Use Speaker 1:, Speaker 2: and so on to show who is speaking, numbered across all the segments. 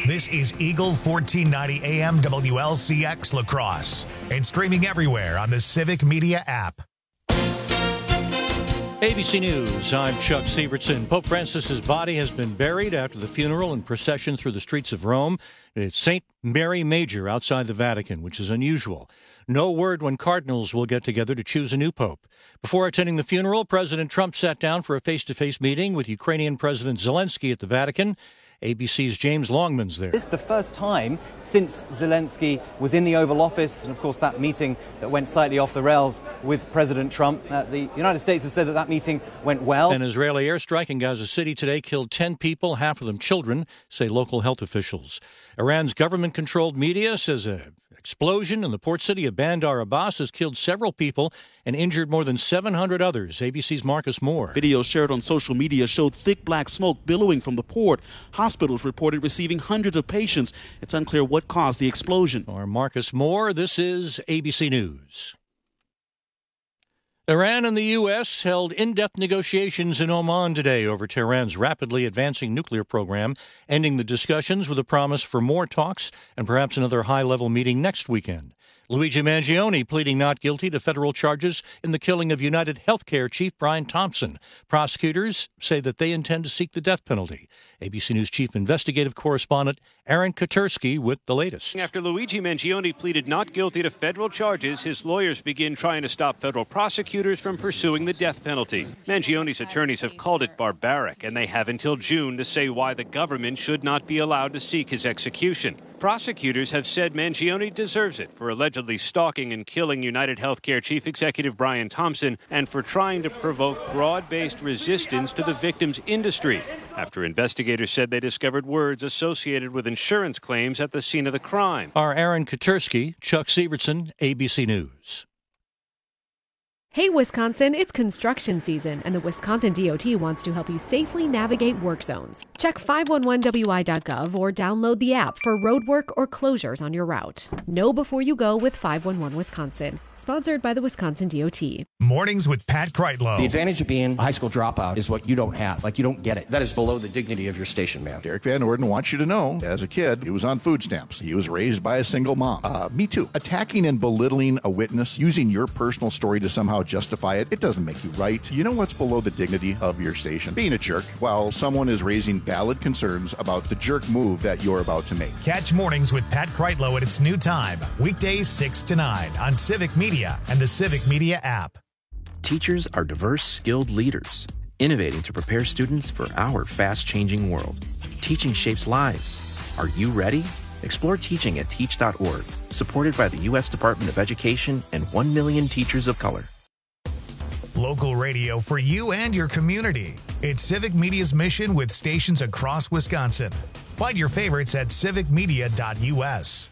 Speaker 1: This is Eagle 1490 AM WLCX La Crosse and streaming everywhere on the Civic Media app.
Speaker 2: ABC News, I'm Chuck Sievertson. Pope Francis's body has been buried after the funeral and procession through the streets of Rome. It's St. Mary Major outside the Vatican, which is unusual. No word when cardinals will get together to choose a new pope. Before attending the funeral, President Trump sat down for a face-to-face meeting with Ukrainian President Zelensky at the Vatican. ABC's James Longman's there.
Speaker 3: This is the first time since Zelensky was in the Oval Office, and of course that meeting that went slightly off the rails with President Trump. The United States has said that meeting went well.
Speaker 2: An Israeli airstrike in Gaza City today killed 10 people, half of them children, say local health officials. Iran's government-controlled media says an explosion in the port city of Bandar Abbas has killed several people and injured more than 700 others. ABC's Marcus Moore.
Speaker 4: Videos shared on social media showed thick black smoke billowing from the port. Hospitals reported receiving hundreds of patients. It's unclear what caused the explosion.
Speaker 2: Or Marcus Moore, this is ABC News. Iran and the U.S. held in-depth negotiations in Oman today over Tehran's rapidly advancing nuclear program, ending the discussions with a promise for more talks and perhaps another high-level meeting next weekend. Luigi Mangione pleading not guilty to federal charges in the killing of United Healthcare chief Brian Thompson. Prosecutors say that they intend to seek the death penalty. ABC News chief investigative correspondent Aaron Katersky with the latest.
Speaker 5: After Luigi Mangione pleaded not guilty to federal charges, his lawyers begin trying to stop federal prosecutors from pursuing the death penalty. Mangione's attorneys have called it barbaric, and they have until June to say why the government should not be allowed to seek his execution. Prosecutors have said Mangione deserves it for allegedly stalking and killing United Healthcare chief executive Brian Thompson and for trying to provoke broad-based resistance to the victim's industry after investigators said they discovered words associated with insurance claims at the scene of the crime.
Speaker 2: Our Aaron Katersky, Chuck Sievertson, ABC News.
Speaker 6: Hey, Wisconsin, it's construction season, and the Wisconsin DOT wants to help you safely navigate work zones. Check 511wi.gov or download the app for roadwork or closures on your route. Know before you go with 511 Wisconsin. Sponsored by the Wisconsin DOT.
Speaker 1: Mornings with Pat Kreitlow.
Speaker 7: The advantage of being a high school dropout is what you don't have. Like, you don't get it. That is below the dignity of your station, man.
Speaker 8: Derek Van Orden wants you to know, as a kid, he was on food stamps. He was raised by a single mom. Me too. Attacking and belittling a witness, using your personal story to somehow justify it, it doesn't make you right. You know what's below the dignity of your station? Being a jerk while someone is raising valid concerns about the jerk move that you're about to make.
Speaker 1: Catch Mornings with Pat Kreitlow at its new time, weekdays 6 to 9 on Civic Media and the Civic Media app.
Speaker 9: Teachers are diverse, skilled leaders, innovating to prepare students for our fast-changing world. Teaching shapes lives. Are you ready? Explore teaching at teach.org, supported by the U.S. Department of Education and 1 million teachers of color.
Speaker 1: Local radio for you and your community. It's Civic Media's mission with stations across Wisconsin. Find your favorites at civicmedia.us.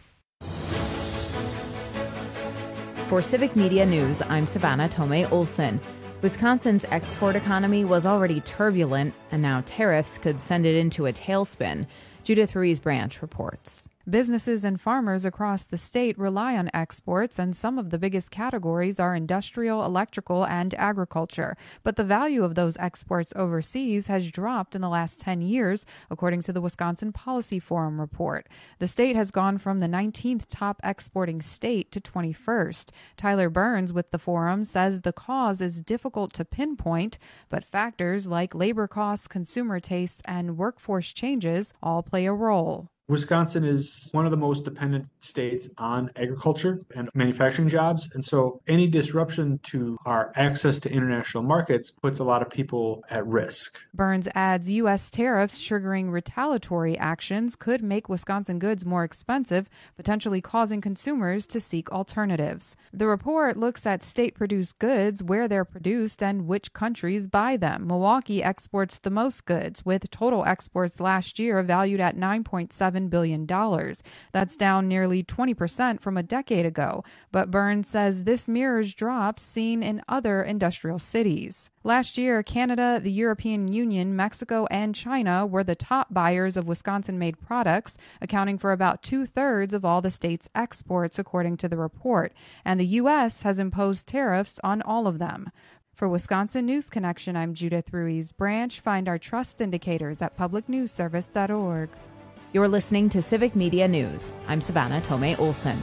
Speaker 10: For Civic Media News, I'm Savannah Tomei Olson. Wisconsin's export economy was already turbulent, and now tariffs could send it into a tailspin. Judith Ruiz-Branch reports.
Speaker 11: Businesses and farmers across the state rely on exports, and some of the biggest categories are industrial, electrical, and agriculture. But the value of those exports overseas has dropped in the last 10 years, according to the Wisconsin Policy Forum report. The state has gone from the 19th top exporting state to 21st. Tyler Burns with the forum says the cause is difficult to pinpoint, but factors like labor costs, consumer tastes, and workforce changes all play a role.
Speaker 12: Wisconsin is one of the most dependent states on agriculture and manufacturing jobs. And so any disruption to our access to international markets puts a lot of people at risk.
Speaker 11: Burns adds U.S. tariffs triggering retaliatory actions could make Wisconsin goods more expensive, potentially causing consumers to seek alternatives. The report looks at state-produced goods, where they're produced, and which countries buy them. Milwaukee exports the most goods, with total exports last year valued at $9.7 billion. That's down nearly 20% from a decade ago. But Burns says this mirrors drops seen in other industrial cities. Last year, Canada, the European Union, Mexico, and China were the top buyers of Wisconsin-made products, accounting for about 2/3 of all the state's exports, according to the report. And the U.S. has imposed tariffs on all of them. For Wisconsin News Connection, I'm Judith Ruiz-Branch. Find our trust indicators at publicnewsservice.org.
Speaker 10: You're listening to Civic Media News. I'm Savannah Tomei Olson.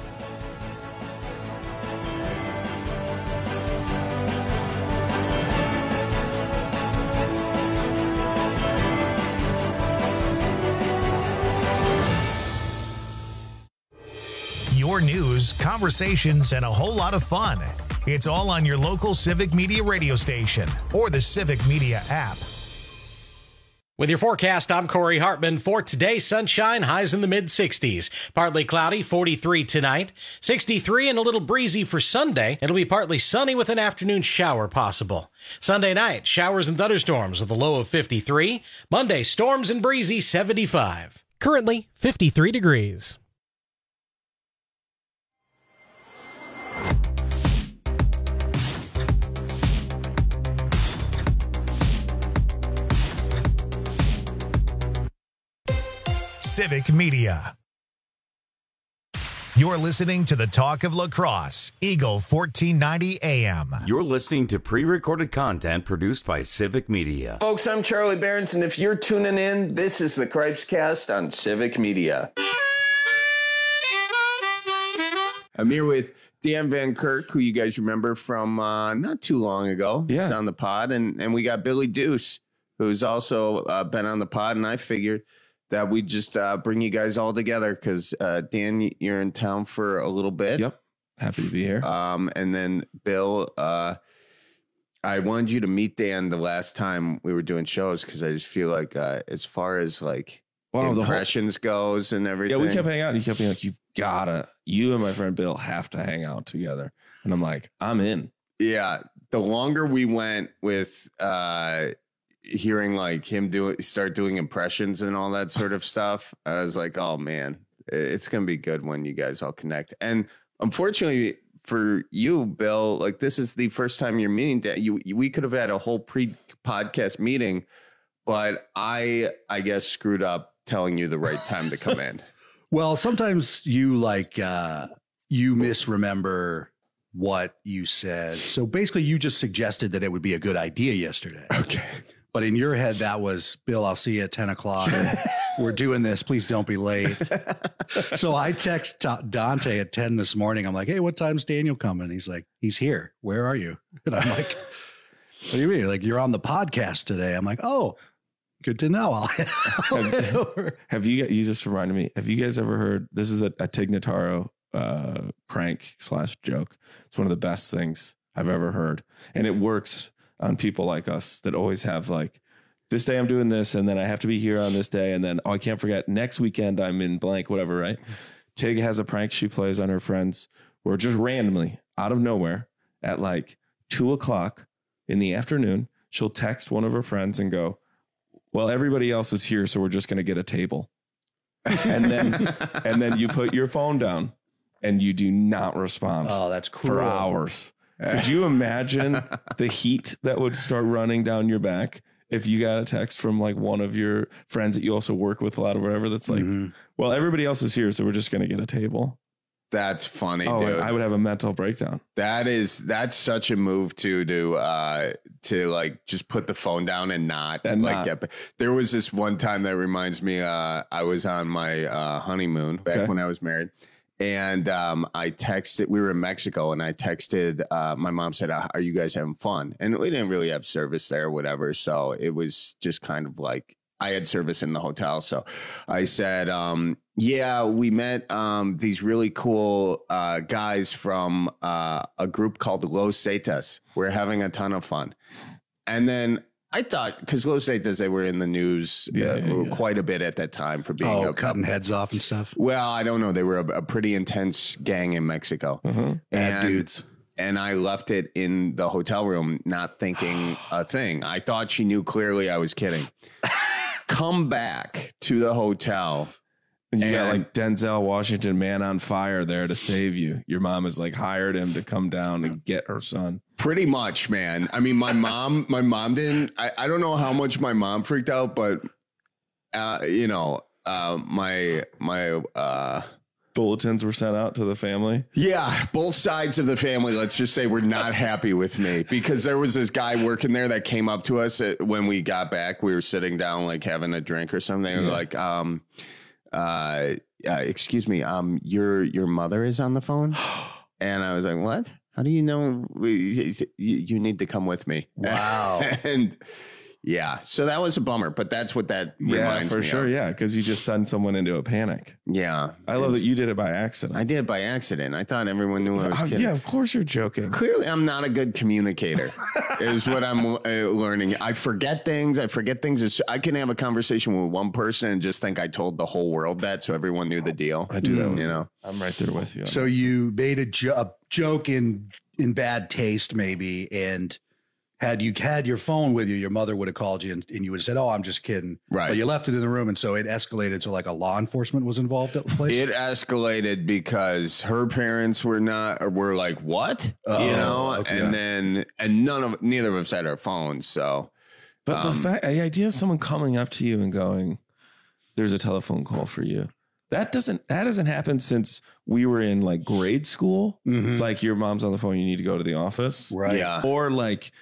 Speaker 1: Your news, conversations, and a whole lot of fun. It's all on your local Civic Media radio station or the Civic Media app.
Speaker 13: With your forecast, I'm Corey Hartman. For today, sunshine, highs in the mid-60s. Partly cloudy, 43 tonight. 63 and a little breezy for Sunday. It'll be partly sunny with an afternoon shower possible. Sunday night, showers and thunderstorms with a low of 53. Monday, storms and breezy, 75. Currently, 53 degrees.
Speaker 1: Civic Media. You're listening to the Talk of La Crosse, Eagle 1490 AM.
Speaker 14: You're listening to pre-recorded content produced by Civic Media.
Speaker 15: Folks, I'm Charlie Behrens, and if you're tuning in, this is the Cripescast on Civic Media. I'm here with Dan Van Kirk, who you guys remember from not too long ago.
Speaker 16: Yeah.
Speaker 15: He's on the pod, and we got Billy Deuce, who's also been on the pod, and I figured that we just bring you guys all together because, Dan, you're in town for a little bit.
Speaker 16: Yep. Happy to be here.
Speaker 15: And then, Bill, I wanted you to meet Dan the last time we were doing shows because I just feel like as far as like impressions goes and everything.
Speaker 16: Yeah, we kept hanging out. And he kept being like, you and my friend Bill have to hang out together. And I'm like, I'm in.
Speaker 15: Yeah. The longer we went with hearing like him start doing impressions and all that sort of stuff, I was like, oh man, it's gonna be good when you guys all connect. And unfortunately for you, Bill, like this is the first time you're meeting that we could have had a whole pre-podcast meeting, but I guess screwed up telling you the right time to come in.
Speaker 17: Well, sometimes you you misremember what you said. So basically you just suggested that it would be a good idea yesterday.
Speaker 15: Okay.
Speaker 17: But in your head, that was, Bill, I'll see you at 10 o'clock. We're doing this. Please don't be late. So I text Dante at 10 this morning. I'm like, hey, what time's Daniel coming? He's like, he's here. Where are you? And I'm like, what do you mean? Like, you're on the podcast today. I'm like, oh, good to know. I'll head over.
Speaker 16: Have you just reminded me, have you guys ever heard, this is a Tig Notaro prank / joke. It's one of the best things I've ever heard. And it works on people like us that always have like, this day I'm doing this, and then I have to be here on this day, and then, oh, I can't forget, next weekend I'm in blank, whatever, right? Tig has a prank she plays on her friends where just randomly, out of nowhere, at like 2 o'clock in the afternoon, she'll text one of her friends and go, well, everybody else is here, so we're just going to get a table. And then you put your phone down and you do not respond.
Speaker 17: Oh, that's cool.
Speaker 16: For hours. Could you imagine the heat that would start running down your back if you got a text from like one of your friends that you also work with a lot or whatever that's like, well, everybody else is here, so we're just going to get a table?
Speaker 15: That's funny, dude.
Speaker 16: I would have a mental breakdown.
Speaker 15: That's such a move to like just put the phone down and not get. There was this one time that reminds me. I was on my honeymoon back when I was married. And I texted, we were in Mexico, and I texted, my mom said, are you guys having fun? And we didn't really have service there or whatever. So it was just kind of like, I had service in the hotel. So I said, yeah, we met these really cool guys from a group called Los Zetas. We're having a ton of fun. And then I thought, because Los Zetas, they were in the news quite a bit at that time for being
Speaker 17: cutting heads off and stuff.
Speaker 15: Well, I don't know. They were a pretty intense gang in Mexico.
Speaker 17: Bad dudes.
Speaker 15: And I left it in the hotel room, not thinking a thing. I thought she knew clearly I was kidding. Come back to the hotel.
Speaker 16: And you got like Denzel Washington, Man on Fire, there to save you. Your mom has like hired him to come down and get her son.
Speaker 15: Pretty much, man. I mean, my mom didn't. I don't know how much my mom freaked out, but my
Speaker 16: bulletins were sent out to the family.
Speaker 15: Yeah, both sides of the family, let's just say, were not happy with me because there was this guy working there that came up to us when we got back. We were sitting down like having a drink or something. And like, excuse me, your mother is on the phone. And I was like, what? How do you know? You need to come with me.
Speaker 17: Wow.
Speaker 15: And yeah, so that was a bummer, but that's what that reminds me
Speaker 16: for sure.
Speaker 15: of.
Speaker 16: Yeah, because you just send someone into a panic.
Speaker 15: Yeah.
Speaker 16: I love that you did it by accident.
Speaker 15: I did it by accident. I thought everyone knew I was kidding.
Speaker 16: Yeah, of course you're joking.
Speaker 15: Clearly, I'm not a good communicator, is what I'm learning. I forget things. I can have a conversation with one person and just think I told the whole world that, so everyone knew the deal.
Speaker 16: I do that.
Speaker 15: You know,
Speaker 16: I'm right there with you.
Speaker 17: So you made a joke in bad taste, maybe, and had you had your phone with you, your mother would have called you and you would have said, "Oh, I'm just kidding."
Speaker 15: Right.
Speaker 17: But you left it in the room, and so it escalated. So like a law enforcement was involved at the place.
Speaker 15: It escalated because her parents were like, "What?"
Speaker 17: Oh,
Speaker 15: you know,
Speaker 17: okay.
Speaker 15: and neither of us had our phones. So,
Speaker 16: but the idea of someone coming up to you and going, "There's a telephone call for you." That hasn't happened since we were in like grade school.
Speaker 17: Mm-hmm.
Speaker 16: Like your mom's on the phone, you need to go to the office.
Speaker 17: Right.
Speaker 15: Yeah.
Speaker 16: Or like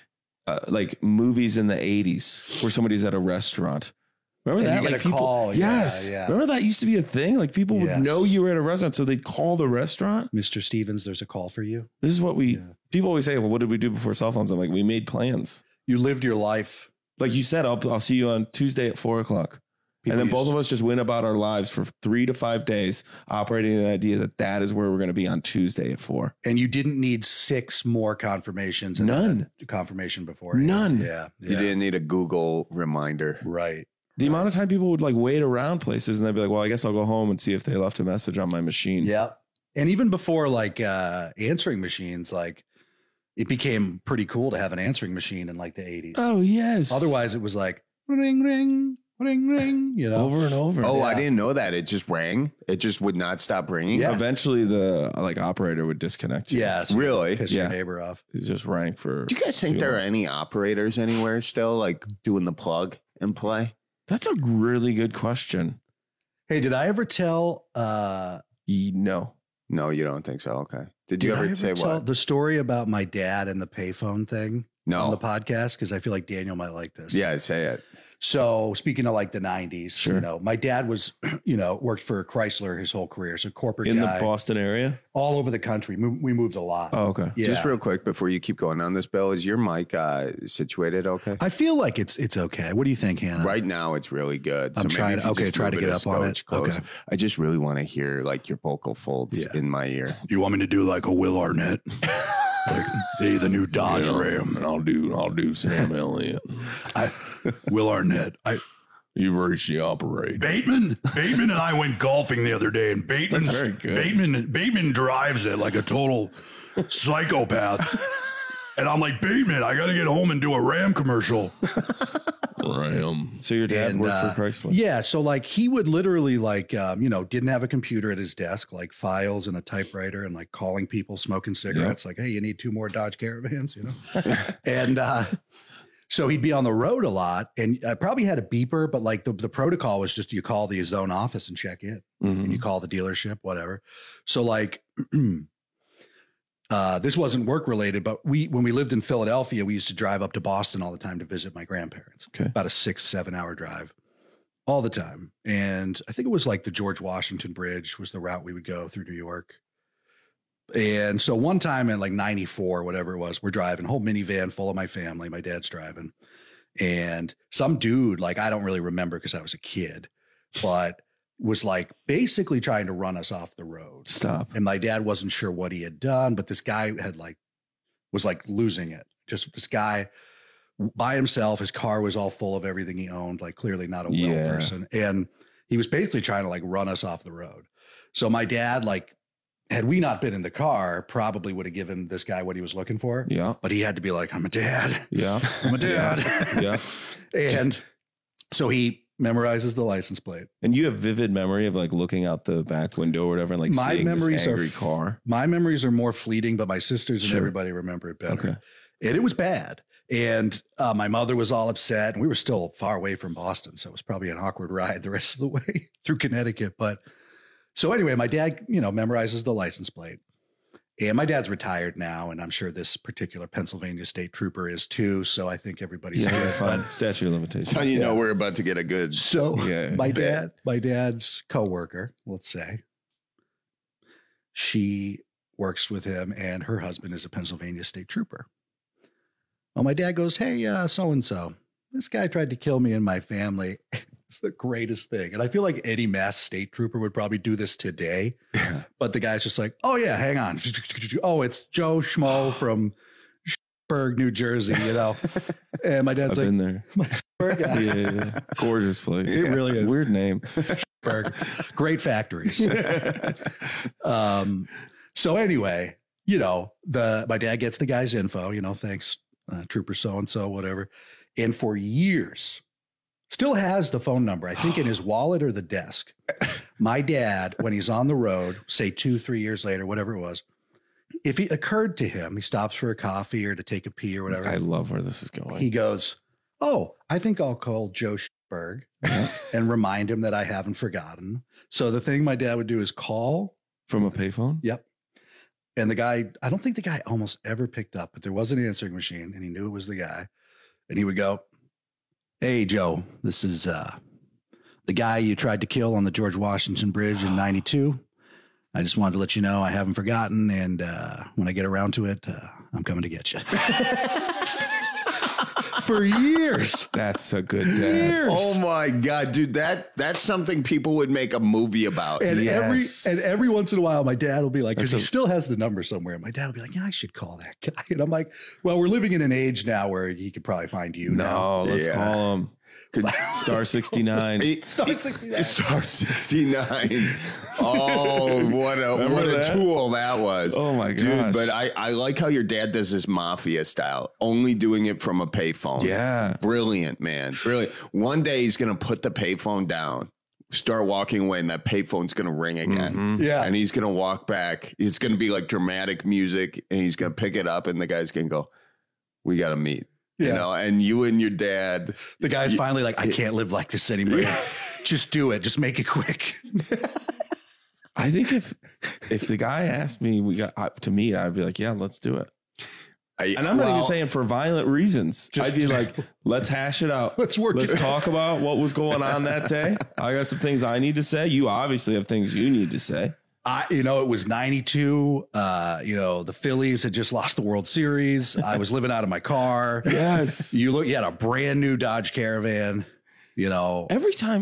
Speaker 16: movies in the 80s where somebody's at a restaurant. Remember that?
Speaker 17: You get
Speaker 16: like
Speaker 17: a
Speaker 16: people,
Speaker 17: call.
Speaker 16: yes.
Speaker 17: Yeah.
Speaker 16: Remember that used to be a thing? Like people would know you were at a restaurant, so they'd call the restaurant.
Speaker 17: Mr. Stevens, there's a call for you.
Speaker 16: This is what people always say, well, what did we do before cell phones? I'm like, we made plans.
Speaker 17: You lived your life.
Speaker 16: Like you said, I'll see you on Tuesday at 4:00. And then both of us just went about our lives for 3 to 5 days, operating the idea that is where we're going to be on Tuesday at 4.
Speaker 17: And you didn't need 6 more confirmations.
Speaker 16: None.
Speaker 17: Confirmation before.
Speaker 16: None.
Speaker 17: Yeah.
Speaker 15: You didn't need a Google reminder.
Speaker 17: Right.
Speaker 16: The amount of time people would like wait around places and they'd be like, well, I guess I'll go home and see if they left a message on my machine.
Speaker 17: Yeah. And even before like answering machines, like it became pretty cool to have an answering machine in like the 80s.
Speaker 16: Oh, yes.
Speaker 17: Otherwise it was like ring, ring. Ring, ring, you know,
Speaker 16: over and over.
Speaker 15: Oh, yeah. I didn't know that. It just rang. It just would not stop ringing.
Speaker 17: Yeah.
Speaker 16: Eventually, the operator would disconnect you.
Speaker 17: Yeah, so
Speaker 15: really?
Speaker 17: Piss your neighbor off.
Speaker 16: It just rang for.
Speaker 15: Do you guys think there are any operators anywhere still like doing the plug and play?
Speaker 16: That's a really good question.
Speaker 17: Hey, did I ever tell?
Speaker 16: No,
Speaker 15: you don't think so. Okay. Did you ever say
Speaker 17: tell
Speaker 15: what?
Speaker 17: The story about my dad and the payphone thing?
Speaker 15: No.
Speaker 17: On the podcast, because I feel like Daniel might like this.
Speaker 15: Yeah, say it.
Speaker 17: So speaking of like the 90s,
Speaker 16: sure.
Speaker 17: You know, my dad was, worked for Chrysler his whole career. So corporate
Speaker 16: in
Speaker 17: guy,
Speaker 16: the Boston area,
Speaker 17: all over the country. We moved a lot.
Speaker 16: Oh, okay.
Speaker 17: Yeah.
Speaker 15: Just real quick before you keep going on this, Bill, is your mic situated okay?
Speaker 17: I feel like it's okay. What do you think, Hannah?
Speaker 15: Right now, it's really good.
Speaker 17: I'm trying to try to get up on it.
Speaker 15: Close.
Speaker 17: Okay.
Speaker 15: I just really want to hear like your vocal folds in my ear.
Speaker 17: You want me to do like a Will Arnett? Like, hey, the new Dodge Ram,
Speaker 16: and I'll do Sam Elliott.
Speaker 17: Will Arnett.
Speaker 16: You've reached the operator.
Speaker 17: Bateman and I went golfing the other day, and Bateman drives it like a total psychopath. And I'm like, Bateman, I got to get home and do a Ram commercial.
Speaker 16: Ram. So your dad worked for Chrysler?
Speaker 17: Yeah. So like he would literally like, didn't have a computer at his desk, like files and a typewriter and like calling people smoking cigarettes. Like, hey, you need 2 more Dodge Caravans, And so he'd be on the road a lot, and I probably had a beeper, but like the protocol was just you call the zone office and check in, and you call the dealership, whatever. So like, this wasn't work related, but when we lived in Philadelphia, we used to drive up to Boston all the time to visit my grandparents.
Speaker 16: Okay.
Speaker 17: About a 6-7 hour drive all the time. And I think it was like the George Washington Bridge was the route we would go through New York. And so one time in like 94, whatever it was, we're driving, whole minivan full of my family. My dad's driving, and some dude, like, I don't really remember because I was a kid, but was like basically trying to run us off the road.
Speaker 16: Stop.
Speaker 17: And my dad wasn't sure what he had done, but this guy was losing it. Just this guy by himself. His car was all full of everything he owned, like clearly not a well person. And he was basically trying to like run us off the road. So my dad, like, had we not been in the car, probably would have given this guy what he was looking for.
Speaker 16: Yeah.
Speaker 17: But he had to be like, I'm a dad.
Speaker 16: Yeah.
Speaker 17: I'm a dad.
Speaker 16: Yeah.
Speaker 17: And so he memorizes the license plate.
Speaker 16: And you have vivid memory of like looking out the back window or whatever and like
Speaker 17: my
Speaker 16: seeing
Speaker 17: memories
Speaker 16: this angry car.
Speaker 17: My memories are more fleeting, but my sisters and everybody remember it better.
Speaker 16: Okay.
Speaker 17: And it was bad. And my mother was all upset, and we were still far away from Boston. So it was probably an awkward ride the rest of the way through Connecticut. But so anyway, my dad, memorizes the license plate. And my dad's retired now, and I'm sure this particular Pennsylvania state trooper is too. So I think everybody's
Speaker 16: fun. Statute of limitations.
Speaker 15: How you know we're about to get a good.
Speaker 17: So my dad's coworker, let's say, she works with him, and her husband is a Pennsylvania state trooper. Well, my dad goes, "Hey, so and so, this guy tried to kill me and my family." It's the greatest thing. And I feel like any mass state trooper would probably do this today. But the guy's just like, "Oh, yeah, hang on. Oh, it's Joe Schmo from Pittsburgh, New Jersey, you know." And my dad's
Speaker 16: I've
Speaker 17: like,
Speaker 16: been there. Yeah. Gorgeous place.
Speaker 17: It really is.
Speaker 16: Weird name.
Speaker 17: Great factories. So anyway, you know, my dad gets the guy's info, you know, thanks, Trooper so-and-so, whatever. And for years, still has the phone number, I think in his wallet or the desk. My dad, when he's on the road, say 2-3 years later, whatever it was, if it occurred to him, he stops for a coffee or to take a pee or whatever.
Speaker 16: I love where this is going.
Speaker 17: He goes, "Oh, I think I'll call Joe Berg and remind him that I haven't forgotten." So the thing my dad would do is call.
Speaker 16: From a payphone?
Speaker 17: Yep. And the guy, I don't think the guy almost ever picked up, but there was an answering machine and he knew it was the guy. And he would go, "Hey, Joe, this is the guy you tried to kill on the George Washington Bridge in 92. I just wanted to let you know I haven't forgotten. And when I get around to it, I'm coming to get you." For years.
Speaker 16: That's a good dad.
Speaker 17: Years.
Speaker 15: Oh my God, dude, that's something people would make a movie about.
Speaker 17: And every once in a while, my dad will be like, because he still has the number somewhere. My dad will be like, "Yeah, I should call that guy." And I'm like, well, we're living in an age now where he could probably find you.
Speaker 16: No, let's call him. Star 69.
Speaker 15: Star 69. Oh, what a tool that was.
Speaker 16: Oh my gosh.
Speaker 15: Dude, but I like how your dad does this mafia style, only doing it from a payphone.
Speaker 16: Yeah.
Speaker 15: Brilliant, man. Brilliant. One day he's going to put the payphone down, start walking away, and that payphone's going to ring again.
Speaker 17: Mm-hmm. Yeah.
Speaker 15: And he's going to walk back. It's going to be like dramatic music, and he's going to pick it up, and the guy's going to go, "We got to meet." You know, and you and your dad.
Speaker 17: The guy's finally like, "I can't live like this anymore. Just do it. Just make it quick."
Speaker 16: I think if the guy asked me to meet, I'd be like, "Yeah, let's do it." And I'm not even saying for violent reasons. I'd be like, "Let's hash it out.
Speaker 17: Let's
Speaker 16: talk about what was going on that day. I got some things I need to say. You obviously have things you need to say."
Speaker 17: It was 92. The Phillies had just lost the World Series. I was living out of my car.
Speaker 16: Yes.
Speaker 17: You had a brand new Dodge Caravan,
Speaker 16: Every time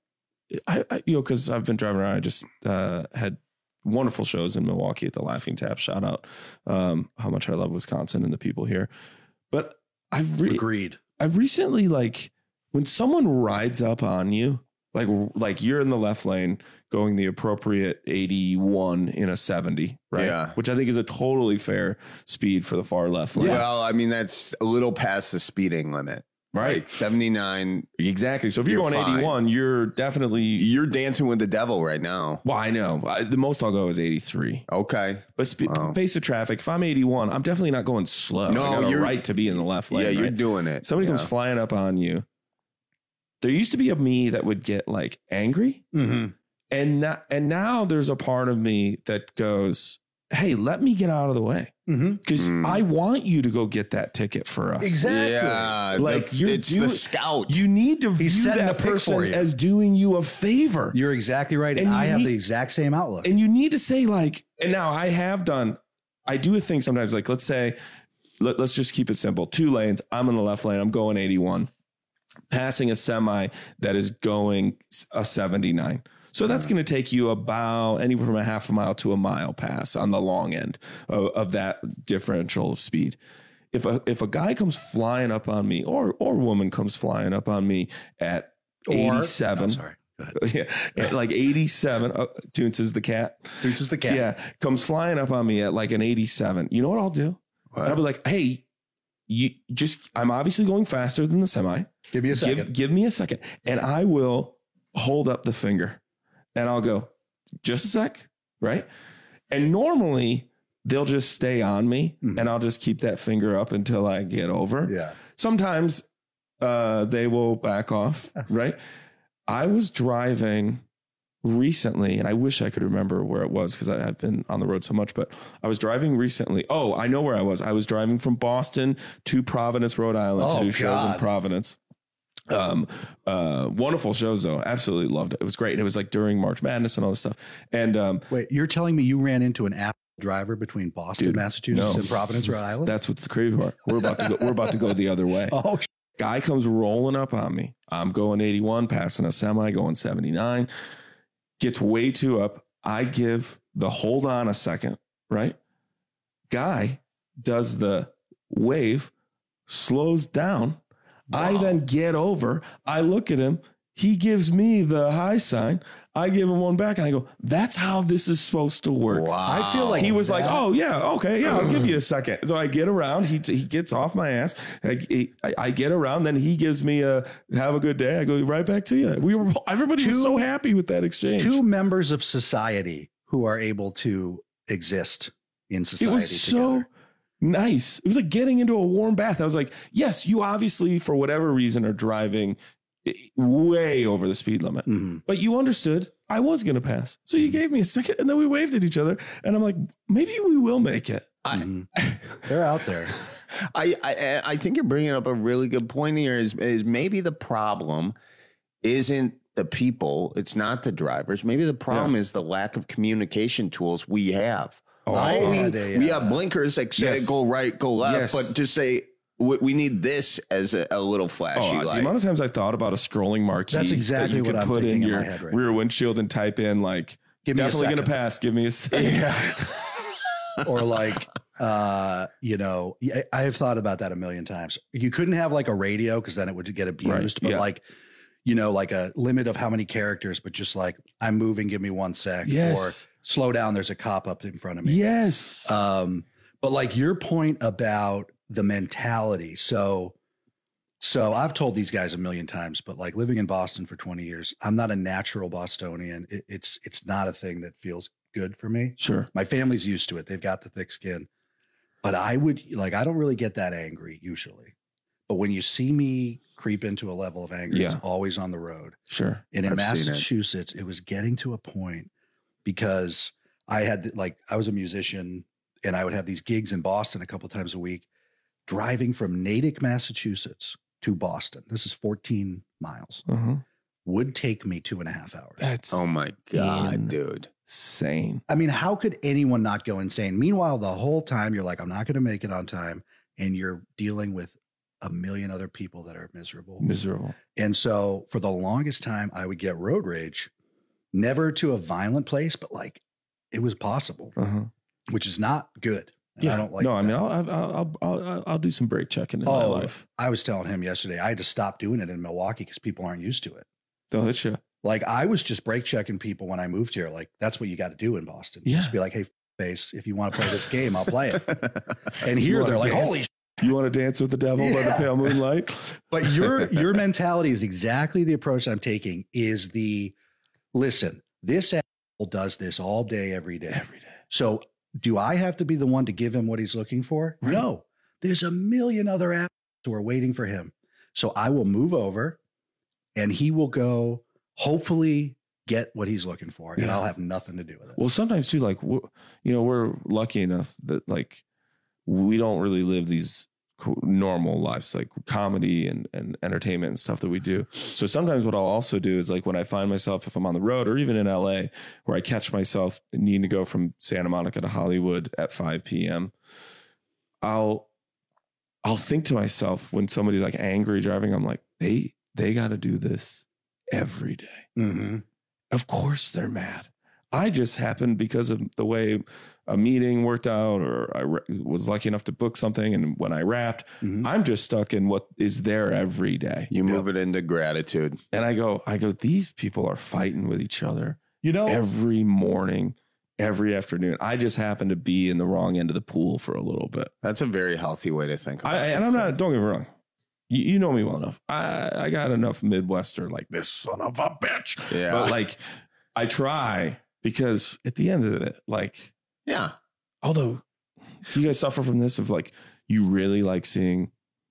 Speaker 16: because I've been driving around, I just had wonderful shows in Milwaukee at the Laughing Tap. Shout out how much I love Wisconsin and the people here. But
Speaker 17: agreed.
Speaker 16: I've recently, when someone rides up on you, like you're in the left lane going the appropriate 81 in a 70, right?
Speaker 15: Yeah.
Speaker 16: Which I think is a totally fair speed for the far left lane.
Speaker 15: Well, I mean, that's a little past the speeding limit.
Speaker 16: Right.
Speaker 15: Like 79.
Speaker 16: Exactly. So if you're going 81, you're
Speaker 15: dancing with the devil right now.
Speaker 16: Well, I know. The most I'll go is 83.
Speaker 15: Okay.
Speaker 16: But pace of traffic, if I'm 81, I'm definitely not going slow.
Speaker 15: No,
Speaker 16: I got a right to be in the left lane.
Speaker 15: Yeah, you're
Speaker 16: right?
Speaker 15: doing it.
Speaker 16: Somebody comes flying up on you. There used to be a me that would get angry.
Speaker 17: Mm-hmm.
Speaker 16: And now there's a part of me that goes, "Hey, let me get out of the way." Because I want you to go get that ticket for us.
Speaker 17: Exactly.
Speaker 15: Yeah, it's the scout.
Speaker 16: You need to
Speaker 17: He's
Speaker 16: view
Speaker 17: setting
Speaker 16: that
Speaker 17: the pick
Speaker 16: person
Speaker 17: for you.
Speaker 16: as doing you a favor.
Speaker 17: You're exactly right. And I have the exact same outlook.
Speaker 16: And you need to say and now I do a thing sometimes, let's say, let's just keep it simple. 2 lanes. I'm in the left lane. I'm going 81, passing a semi that is going a 79. So that's going to take you about anywhere from a half a mile to a mile pass on the long end of that differential of speed. If a guy comes flying up on me or woman comes flying up on me at 87, yeah, at 87, Toots is the cat.
Speaker 17: Toots is the cat.
Speaker 16: Yeah, comes flying up on me at an 87. You know what I'll do?
Speaker 15: What?
Speaker 16: I'll be like, "Hey, I'm obviously going faster than the semi.
Speaker 17: Give me a second.
Speaker 16: Give me a second, and I will hold up the finger." And I'll go, "Just a sec," right? And normally they'll just stay on me and I'll just keep that finger up until I get over.
Speaker 17: Yeah.
Speaker 16: recently, and I wish I could remember where it was because I've been on the road so much, but I was driving recently. Oh, I know where I was. I was driving from Boston to Providence, Rhode Island to do shows in Providence. Wonderful shows though. Absolutely loved it. It was great. And it was like during March Madness and all this stuff. And
Speaker 17: wait, you're telling me you ran into an Apple driver between Boston, Massachusetts and Providence, Rhode Island?
Speaker 16: That's what's the crazy part. We're about to go the other way.
Speaker 17: Oh,
Speaker 16: guy comes rolling up on me. I'm going 81, passing a semi, going 79. Gets way too up. I give the hold on a second, right? Guy does the wave, slows down. Wow. I then get over. I look at him. He gives me the high sign. I give him one back and I go, that's how this is supposed to work.
Speaker 17: Wow. I feel like
Speaker 16: he was like, oh yeah, okay, yeah, I'll give you a second. So I get around, he gets off my ass. I get around, then he gives me a have a good day. I go right back to you. Everybody was so happy with that exchange.
Speaker 17: Two members of society who are able to exist in society
Speaker 16: together. It was so nice. It was like getting into a warm bath. I was like, yes, you obviously for whatever reason are driving way over the speed limit, but you understood I was going to pass. So you gave me a second and then we waved at each other and I'm like, maybe we will make it.
Speaker 17: They're out there.
Speaker 15: I think you're bringing up a really good point here is maybe the problem isn't the people. It's not the drivers. Maybe the problem is the lack of communication tools we have. We have blinkers that say go right, go left, but just say, we need this as a little flashy light.
Speaker 16: The amount of times I thought about a scrolling marquee.
Speaker 17: That's exactly
Speaker 16: that you
Speaker 17: what I'm
Speaker 16: put
Speaker 17: thinking
Speaker 16: in your
Speaker 17: my head right
Speaker 16: rear
Speaker 17: now.
Speaker 16: windshield and type in like, definitely going to pass. Give me a second.
Speaker 17: Yeah. Or like, you know, I've thought about that a million times. You couldn't have like a radio because then it would get abused, but like, you know, like a limit of how many characters, but just like I'm moving, give me 1 sec, or slow down. There's a cop up in front of me.
Speaker 16: Yes.
Speaker 17: But like your point about the mentality. So I've told these guys a million times, but like living in Boston for 20 years, I'm not a natural Bostonian. It's not a thing that feels good for me.
Speaker 16: Sure.
Speaker 17: My family's used to it. They've got the thick skin, but I don't really get that angry usually. But when you see me creep into a level of anger, it's always on the road.
Speaker 16: Sure.
Speaker 17: And in Massachusetts, it was getting to a point because I was a musician and I would have these gigs in Boston a couple times a week. Driving from Natick, Massachusetts to Boston, this is 14 miles, would take me 2.5 hours.
Speaker 16: That's
Speaker 15: oh my God, dude.
Speaker 16: Insane.
Speaker 17: I mean, how could anyone not go insane? Meanwhile, the whole time you're like, I'm not going to make it on time. And you're dealing with a million other people that are miserable. And so for the longest time, I would get road rage, never to a violent place, but like it was possible, which is not good. And I don't like
Speaker 16: I mean, I'll do some brake checking in my life.
Speaker 17: I was telling him yesterday, I had to stop doing it in Milwaukee because people aren't used to it.
Speaker 16: They'll hit you.
Speaker 17: Like I was just brake checking people when I moved here. Like that's what you got to do in Boston. You just be like, hey, face, if you want to play this game, I'll play it. And here they're like, holy
Speaker 16: you want to dance with the devil by the pale moonlight?
Speaker 17: But your mentality is exactly the approach I'm taking is listen, this asshole does this all day, every day. So do I have to be the one to give him what he's looking for? Right. No, there's a million other assholes who are waiting for him. So I will move over and he will go hopefully get what he's looking for and I'll have nothing to do with it.
Speaker 16: Well, sometimes too, like, we're lucky enough that like we don't really live these normal lives, like comedy and entertainment and stuff that we do. So sometimes what I'll also do is like when I find myself, if I'm on the road or even in LA, where I catch myself needing to go from Santa Monica to Hollywood at 5 p.m., I'll think to myself when somebody's like angry driving, I'm like, they got to do this every day. Of course they're mad. I just happened because of the way a meeting worked out, or I was lucky enough to book something. And when I wrapped, I'm just stuck in what is there every day.
Speaker 15: You move it into gratitude.
Speaker 16: And I go, these people are fighting with each other, every morning, every afternoon. I just happen to be in the wrong end of the pool for a little bit.
Speaker 15: That's a very healthy way to think about it.
Speaker 16: And I'm not, don't get me wrong. You know me well enough. I got enough Midwestern, like this son of a bitch.
Speaker 15: Yeah.
Speaker 16: But like, I try. Because at the end of it, like, although you guys suffer from this of like, you really like seeing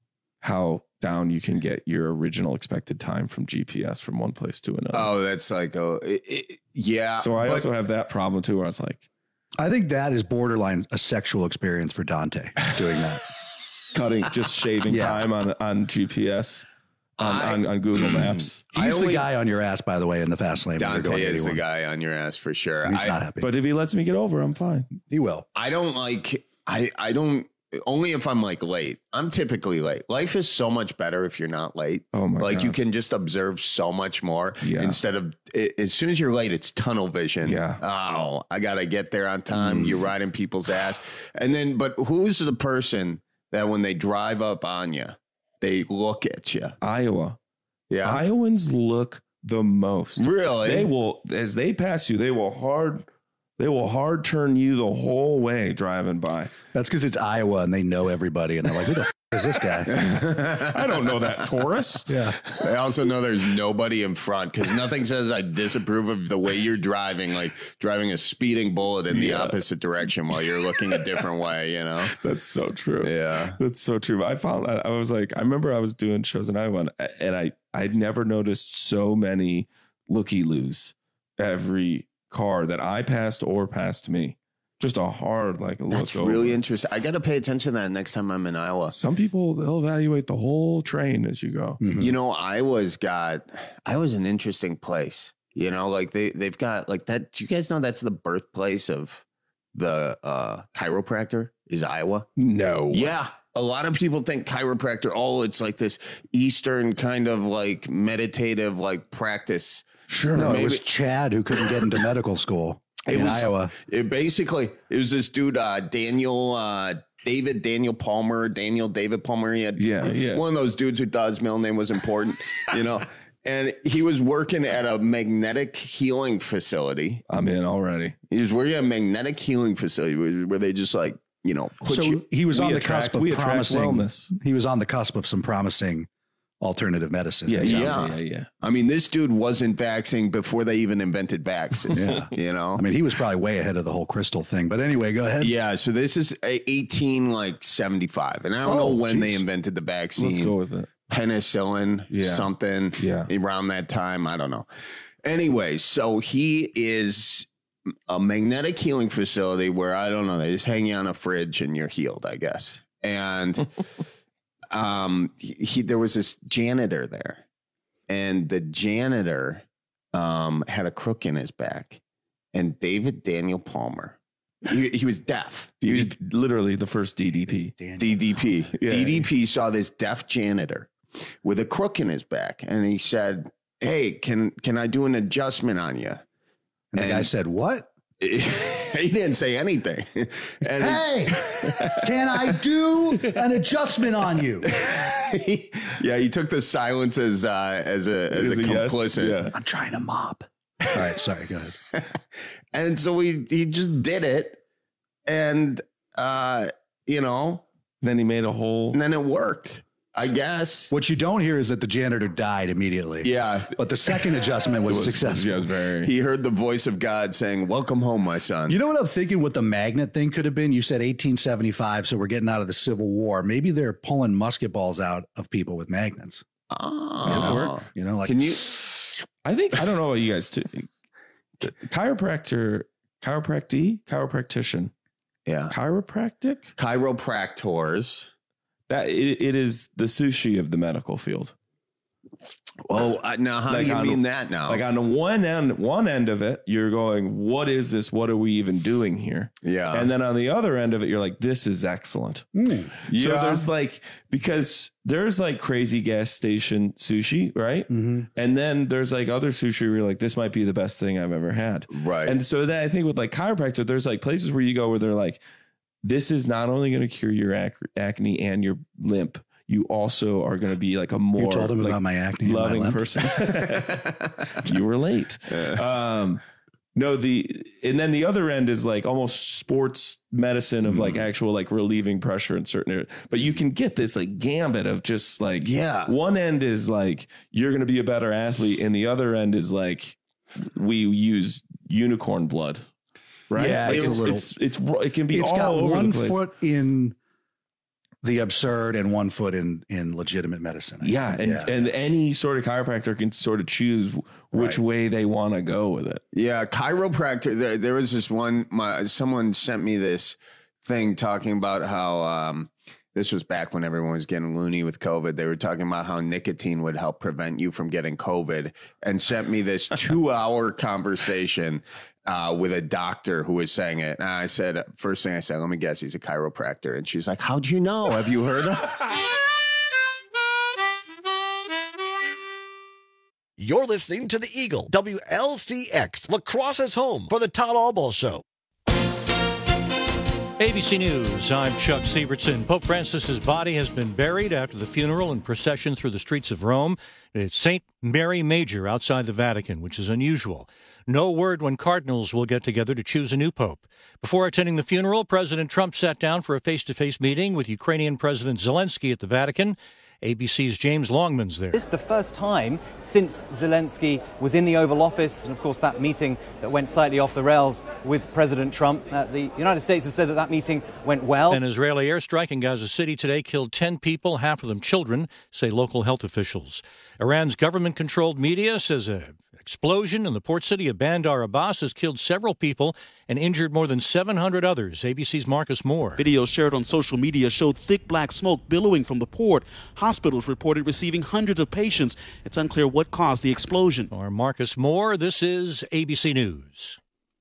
Speaker 16: how down you can get your original expected time from GPS from one place to another.
Speaker 15: Oh, that's like, Yeah.
Speaker 16: So I also have that problem too, where I was like,
Speaker 17: I think that is borderline a sexual experience for Dante doing that.
Speaker 16: shaving time on GPS on Google Maps.
Speaker 17: He's the guy on your ass, by the way, in the fast lane.
Speaker 15: Dante is the guy on your ass for sure.
Speaker 17: He's not happy.
Speaker 16: But if he lets me get over, I'm fine.
Speaker 17: He will.
Speaker 15: I don't like, I don't, only if I'm like late. I'm typically late. Life is so much better if you're not late.
Speaker 16: Oh my God.
Speaker 15: You can just observe so much more instead of as soon as you're late, it's tunnel vision.
Speaker 16: Yeah.
Speaker 15: Oh, I got to get there on time. You're riding people's ass. And then, but who's the person that when they drive up on you, they look at you?
Speaker 16: Iowa.
Speaker 15: Yeah.
Speaker 16: Iowans look the most.
Speaker 15: Really?
Speaker 16: They will, as they pass you, they will hard turn you the whole way driving by.
Speaker 17: That's because it's Iowa and they know everybody and they're like, who the is this guy?
Speaker 16: I don't know that Taurus.
Speaker 17: Yeah.
Speaker 15: I also know there's nobody in front because nothing says I disapprove of the way you're driving, like driving a speeding bullet in the opposite direction while you're looking a different way, you know?
Speaker 16: That's so true.
Speaker 15: Yeah.
Speaker 16: That's so true. I remember I was doing shows in Iowa and I'd never noticed so many looky-loos every car that I passed or passed me. Just a hard look.
Speaker 15: That's really interesting. I got to pay attention to that next time I'm in Iowa.
Speaker 16: Some people, they'll evaluate the whole train as you go.
Speaker 15: Mm-hmm. You know, Iowa's an interesting place. You know, like they've got like that. Do you guys know that's the birthplace of the chiropractor is Iowa?
Speaker 16: No.
Speaker 15: Yeah. A lot of people think chiropractor, it's like this Eastern kind of like meditative like practice.
Speaker 17: Sure. No, it was Chad who couldn't get into medical school in Iowa.
Speaker 15: It was this dude, David Palmer. He had one of those dudes who thought his middle name was important, you know, and he was working at a magnetic healing facility.
Speaker 16: I'm in already.
Speaker 15: He was working at a magnetic healing facility where they just like, you know,
Speaker 17: he was on the cusp of promising
Speaker 16: wellness.
Speaker 17: He was on the cusp of some promising alternative medicine.
Speaker 15: Yeah. I mean, this dude wasn't vaxxing before they even invented vaccines. You know,
Speaker 17: I mean, he was probably way ahead of the whole crystal thing. But anyway, go ahead.
Speaker 15: Yeah. So this is 1875, and I don't know when they invented the vaccine.
Speaker 16: Let's go with it.
Speaker 15: Penicillin, something. Yeah. Around that time, I don't know. Anyway, so he is a magnetic healing facility where I don't know. They just hang you on a fridge and you're healed, I guess. And there was this janitor there, and the janitor had a crook in his back, and David Daniel Palmer, he was deaf.
Speaker 16: He was literally the first DDP.
Speaker 15: DDP. Yeah. DDP saw this deaf janitor with a crook in his back, and he said, "Hey, can I do an adjustment on you?"
Speaker 17: And the guy said, "What?"
Speaker 15: He didn't say anything. And
Speaker 17: hey, can I do an adjustment on you?
Speaker 15: He took the silence as a complicit.
Speaker 17: Yes? Yeah. I'm trying to mop. All right, sorry, go ahead.
Speaker 15: And so he just did it, and you know,
Speaker 16: then he made a hole,
Speaker 15: and then it worked. I guess.
Speaker 17: What you don't hear is that the janitor died immediately.
Speaker 15: Yeah.
Speaker 17: But the second adjustment was successful.
Speaker 15: He heard the voice of God saying, "Welcome home, my son."
Speaker 17: You know what I'm thinking what the magnet thing could have been? You said 1875, so we're getting out of the Civil War. Maybe they're pulling musket balls out of people with magnets.
Speaker 15: Oh.
Speaker 17: You know, like
Speaker 15: can you
Speaker 16: I don't know what you guys do. Chiropractician.
Speaker 15: Yeah. Chiropractors.
Speaker 16: That it is the sushi of the medical field.
Speaker 15: Oh, now how do you mean that now?
Speaker 16: Like on the one end of it, you're going, what is this? What are we even doing here?
Speaker 15: Yeah.
Speaker 16: And then on the other end of it, you're like, this is excellent. So there's because there's like crazy gas station sushi, right?
Speaker 17: Mm-hmm.
Speaker 16: And then there's like other sushi where you're like, this might be the best thing I've ever had.
Speaker 15: Right.
Speaker 16: And so that I think with like chiropractor, there's like places where you go where they're like, this is not only going to cure your acne and your limp, you also are going to be like a more
Speaker 17: you told him about my acne
Speaker 16: loving
Speaker 17: and my
Speaker 16: person. You were late. And then the other end is like almost sports medicine of like actual like relieving pressure in certain areas. But you can get this like gambit of just like, one end is like, you're going to be a better athlete. And the other end is like, we use unicorn blood. Right?
Speaker 17: Yeah,
Speaker 16: like it can be
Speaker 17: it's
Speaker 16: all
Speaker 17: got
Speaker 16: over
Speaker 17: one
Speaker 16: the place.
Speaker 17: foot in the absurd and 1 foot in legitimate medicine.
Speaker 16: And any sort of chiropractor can sort of choose which way they want to go with it.
Speaker 15: Yeah, chiropractor. There was this one. Someone sent me this thing talking about how this was back when everyone was getting loony with COVID. They were talking about how nicotine would help prevent you from getting COVID, and sent me this 2-hour conversation with a doctor who was saying it. And I said, first thing I said, let me guess, he's a chiropractor. And she's like, how'd you know? Have you heard of?
Speaker 18: You're listening to the Eagle, WLCX, Lacrosse's home for the Todd Albaugh Show.
Speaker 2: ABC News, I'm Chuck Sievertson. Pope Francis's body has been buried after the funeral and procession through the streets of Rome. It's St. Mary Major outside the Vatican, which is unusual. No word when cardinals will get together to choose a new pope. Before attending the funeral, President Trump sat down for a face-to-face meeting with Ukrainian President Zelensky at the Vatican. ABC's James Longman's there.
Speaker 3: This is the first time since Zelensky was in the Oval Office, and of course that meeting that went slightly off the rails with President Trump. The United States has said that meeting went well.
Speaker 2: An Israeli airstrike in Gaza City today killed 10 people, half of them children, say local health officials. Iran's government-controlled media says an explosion in the port city of Bandar Abbas has killed several people and injured more than 700 others. ABC's Marcus Moore.
Speaker 4: Videos shared on social media showed thick black smoke billowing from the port. Hospitals reported receiving hundreds of patients. It's unclear what caused the explosion.
Speaker 2: Or Marcus Moore, this is ABC News.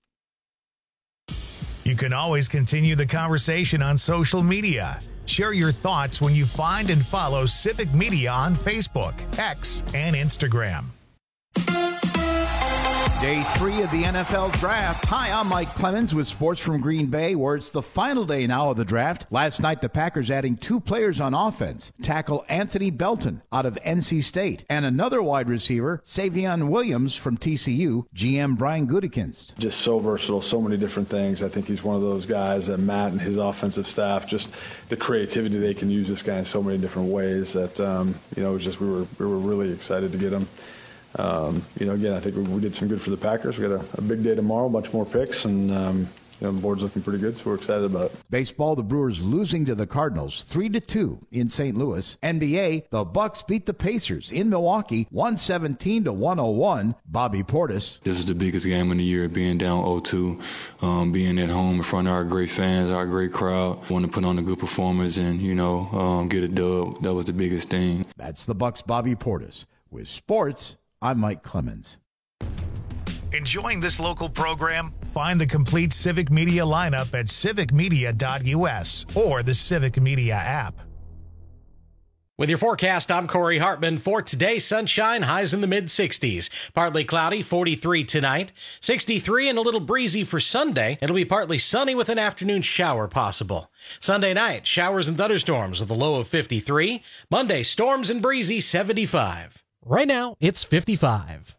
Speaker 1: You can always continue the conversation on social media. Share your thoughts when you find and follow Civic Media on Facebook, X, and Instagram.
Speaker 19: Day 3 of the NFL Draft. Hi, I'm Mike Clemens with sports from Green Bay, where it's the final day now of the draft. Last night, the Packers adding 2 players on offense. Tackle Anthony Belton out of NC State, and another wide receiver, Savion Williams from TCU, GM Brian Gutekunst.
Speaker 20: Just so versatile, so many different things. I think he's one of those guys that Matt and his offensive staff, just the creativity they can use this guy in so many different ways that, it was just we were really excited to get him. Again, I think we did some good for the Packers. We got a big day tomorrow, a bunch more picks, and the board's looking pretty good, so we're excited about it.
Speaker 19: Baseball, the Brewers losing to the Cardinals 3-2 in St. Louis. NBA, the Bucks beat the Pacers in Milwaukee 117-101. Bobby Portis.
Speaker 21: This is the biggest game of the year, being down 0-2, being at home in front of our great fans, our great crowd. Want to put on a good performance and, get a dub. That was the biggest thing.
Speaker 19: That's the Bucks' Bobby Portis. With sports, I'm Mike Clemens.
Speaker 1: Enjoying this local program? Find the complete Civic Media lineup at civicmedia.us or the Civic Media app.
Speaker 13: With your forecast, I'm Corey Hartman. For today, sunshine, highs in the mid-60s. Partly cloudy, 43 tonight. 63 and a little breezy for Sunday. It'll be partly sunny with an afternoon shower possible. Sunday night, showers and thunderstorms with a low of 53. Monday, storms and breezy, 75. Right now, it's 55.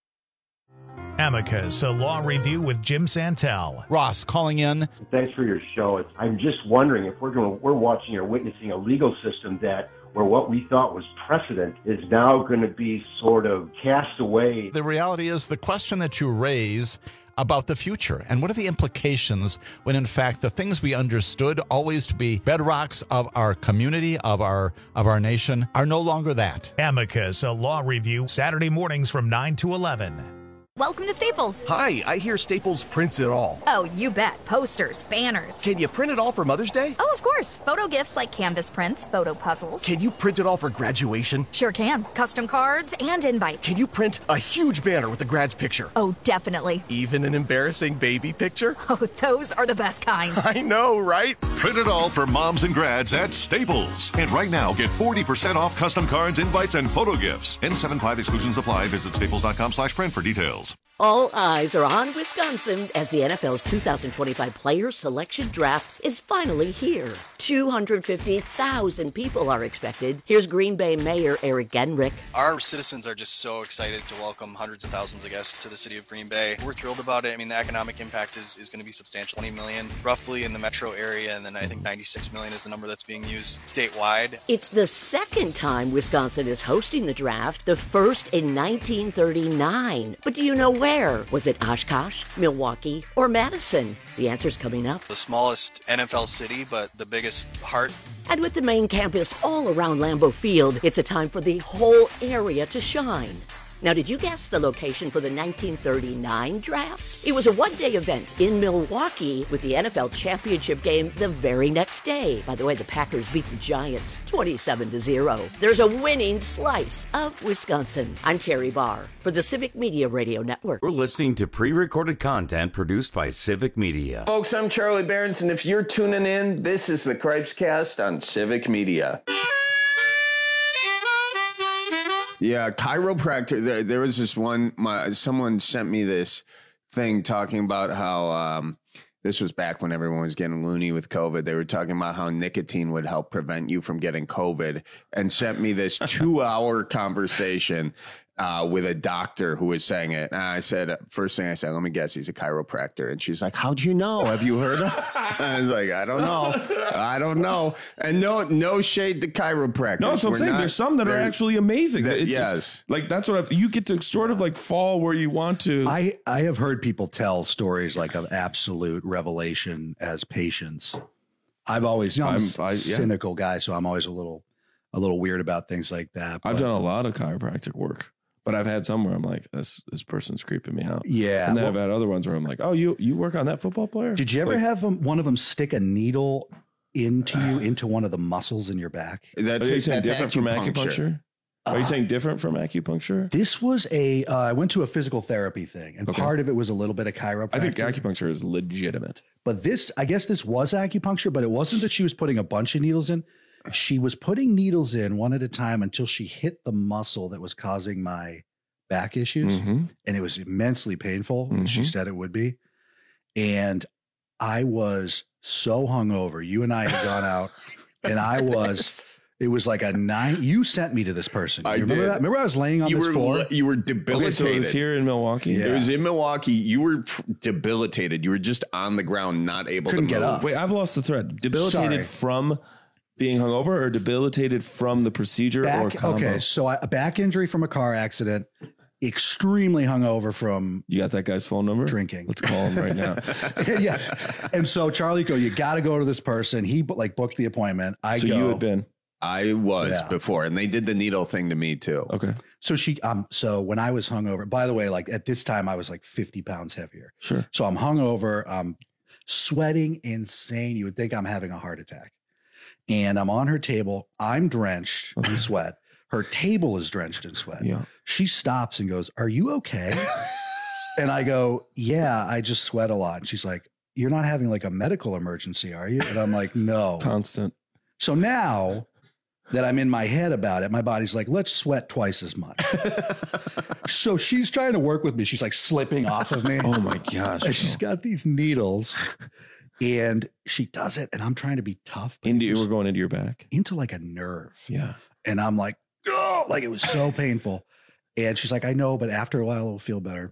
Speaker 1: Amicus, a law review with Jim Santel.
Speaker 22: Ross calling in.
Speaker 23: Thanks for your show. I'm just wondering if we're watching or witnessing a legal system where what we thought was precedent is now going to be sort of cast away.
Speaker 22: The reality is the question that you raise about the future and what are the implications when in fact the things we understood always to be bedrocks of our community, of our nation, are no longer that.
Speaker 1: Amicus, a law review, Saturday mornings from 9 to 11.
Speaker 24: Welcome to Staples.
Speaker 25: Hi, I hear Staples prints it all.
Speaker 24: Oh, you bet. Posters, banners.
Speaker 25: Can you print it all for Mother's Day?
Speaker 24: Oh, of course. Photo gifts like canvas prints, photo puzzles.
Speaker 25: Can you print it all for graduation?
Speaker 24: Sure can. Custom cards and invites.
Speaker 25: Can you print a huge banner with the grad's picture?
Speaker 24: Oh, definitely.
Speaker 25: Even an embarrassing baby picture?
Speaker 24: Oh, those are the best kind.
Speaker 25: I know, right?
Speaker 26: Print it all for moms and grads at Staples. And right now, get 40% off custom cards, invites, and photo gifts. N75 exclusions apply. Visit staples.com/print for details.
Speaker 27: All eyes are on Wisconsin as the NFL's 2025 Player Selection Draft is finally here. 250,000 people are expected. Here's Green Bay Mayor Eric Genrich.
Speaker 28: Our citizens are just so excited to welcome hundreds of thousands of guests to the city of Green Bay. We're thrilled about it. I mean, the economic impact is going to be substantial. 20 million roughly in the metro area, and then I think 96 million is the number that's being used statewide.
Speaker 27: It's the second time Wisconsin is hosting the draft, the first in 1939. But do you know Where? Was it Oshkosh, Milwaukee, or Madison? The answer's coming up.
Speaker 28: The smallest NFL city, but the biggest heart.
Speaker 27: And with the main campus all around Lambeau Field, it's a time for the whole area to shine. Now, did you guess the location for the 1939 draft? It was a one-day event in Milwaukee with the NFL championship game the very next day. By the way, the Packers beat the Giants 27-0. There's a winning slice of Wisconsin. I'm Terry Barr for the Civic Media Radio Network.
Speaker 14: We're listening to pre-recorded content produced by Civic Media.
Speaker 15: Folks, I'm Charlie Behrens, and if you're tuning in, this is the Cripescast on Civic Media. Yeah, chiropractor. There was this one. Someone sent me this thing talking about how this was back when everyone was getting loony with COVID. They were talking about how nicotine would help prevent you from getting COVID, and sent me this 2-hour conversation with a doctor who was saying it. And I said, first thing I said, let me guess, he's a chiropractor. And she's like, how'd you know? Have you heard of it? I was like, I don't know. And no shade to chiropractors.
Speaker 16: No, that's what I'm saying. There's some that are actually amazing.
Speaker 15: Yes.
Speaker 16: Like, that's what you get to sort of like fall where you want to.
Speaker 17: I have heard people tell stories like of absolute revelation as patients. I've always, I'm a cynical guy, so I'm always a little weird about things like that.
Speaker 16: I've done a lot of chiropractic work. But I've had some where I'm like, this person's creeping me out.
Speaker 17: Yeah.
Speaker 16: And then I've had other ones where I'm like, oh, you work on that football player?
Speaker 17: Did you ever have one of them stick a needle into one of the muscles in your back?
Speaker 16: Are you saying different from acupuncture? Are you saying different from acupuncture?
Speaker 17: This was I went to a physical therapy thing, and part of it was a little bit of chiropractic.
Speaker 16: I think acupuncture is legitimate.
Speaker 17: But I guess this was acupuncture, but it wasn't that she was putting a bunch of needles in. She was putting needles in one at a time until she hit the muscle that was causing my back issues.
Speaker 16: Mm-hmm.
Speaker 17: And it was immensely painful. Mm-hmm. She said it would be. And I was so hungover. You and I had gone out and it was like a 9. You sent me to this person. You remember that? Remember I was laying on this floor?
Speaker 15: You were debilitated.
Speaker 16: Okay, so it was here in Milwaukee?
Speaker 15: Yeah. It was in Milwaukee. You were debilitated. You were just on the ground, not able to move.
Speaker 17: Get up.
Speaker 16: Wait, I've lost the thread. Debilitated from being hungover or debilitated from the procedure or combo?
Speaker 17: Okay, so a back injury from a car accident, extremely hungover from...
Speaker 16: You got that guy's phone number?
Speaker 17: Drinking.
Speaker 16: Let's call him right now.
Speaker 17: Yeah. And so Charlie go, you got to go to this person. He booked the appointment.
Speaker 16: You had been?
Speaker 15: I was before, and they did the needle thing to me too.
Speaker 16: Okay.
Speaker 17: So so when I was hungover, by the way, like at this time I was like 50 pounds heavier.
Speaker 16: Sure.
Speaker 17: So I'm hungover, I'm sweating insane. You would think I'm having a heart attack. And I'm on her table. I'm drenched in sweat. Her table is drenched in sweat.
Speaker 16: Yeah.
Speaker 17: She stops and goes, "Are you okay?" And I go, "Yeah, I just sweat a lot." And she's like, "You're not having like a medical emergency, are you?" And I'm like, "No."
Speaker 16: Constant.
Speaker 17: So now that I'm in my head about it, my body's like, let's sweat twice as much. So she's trying to work with me. She's like slipping off of me.
Speaker 16: Oh my gosh.
Speaker 17: And she's got these needles. And she does it, and I'm trying to be tough.
Speaker 16: We're going into your back?
Speaker 17: Into like a nerve.
Speaker 16: Yeah.
Speaker 17: And I'm like, oh, like it was so painful. And she's like, I know, but after a while it'll feel better.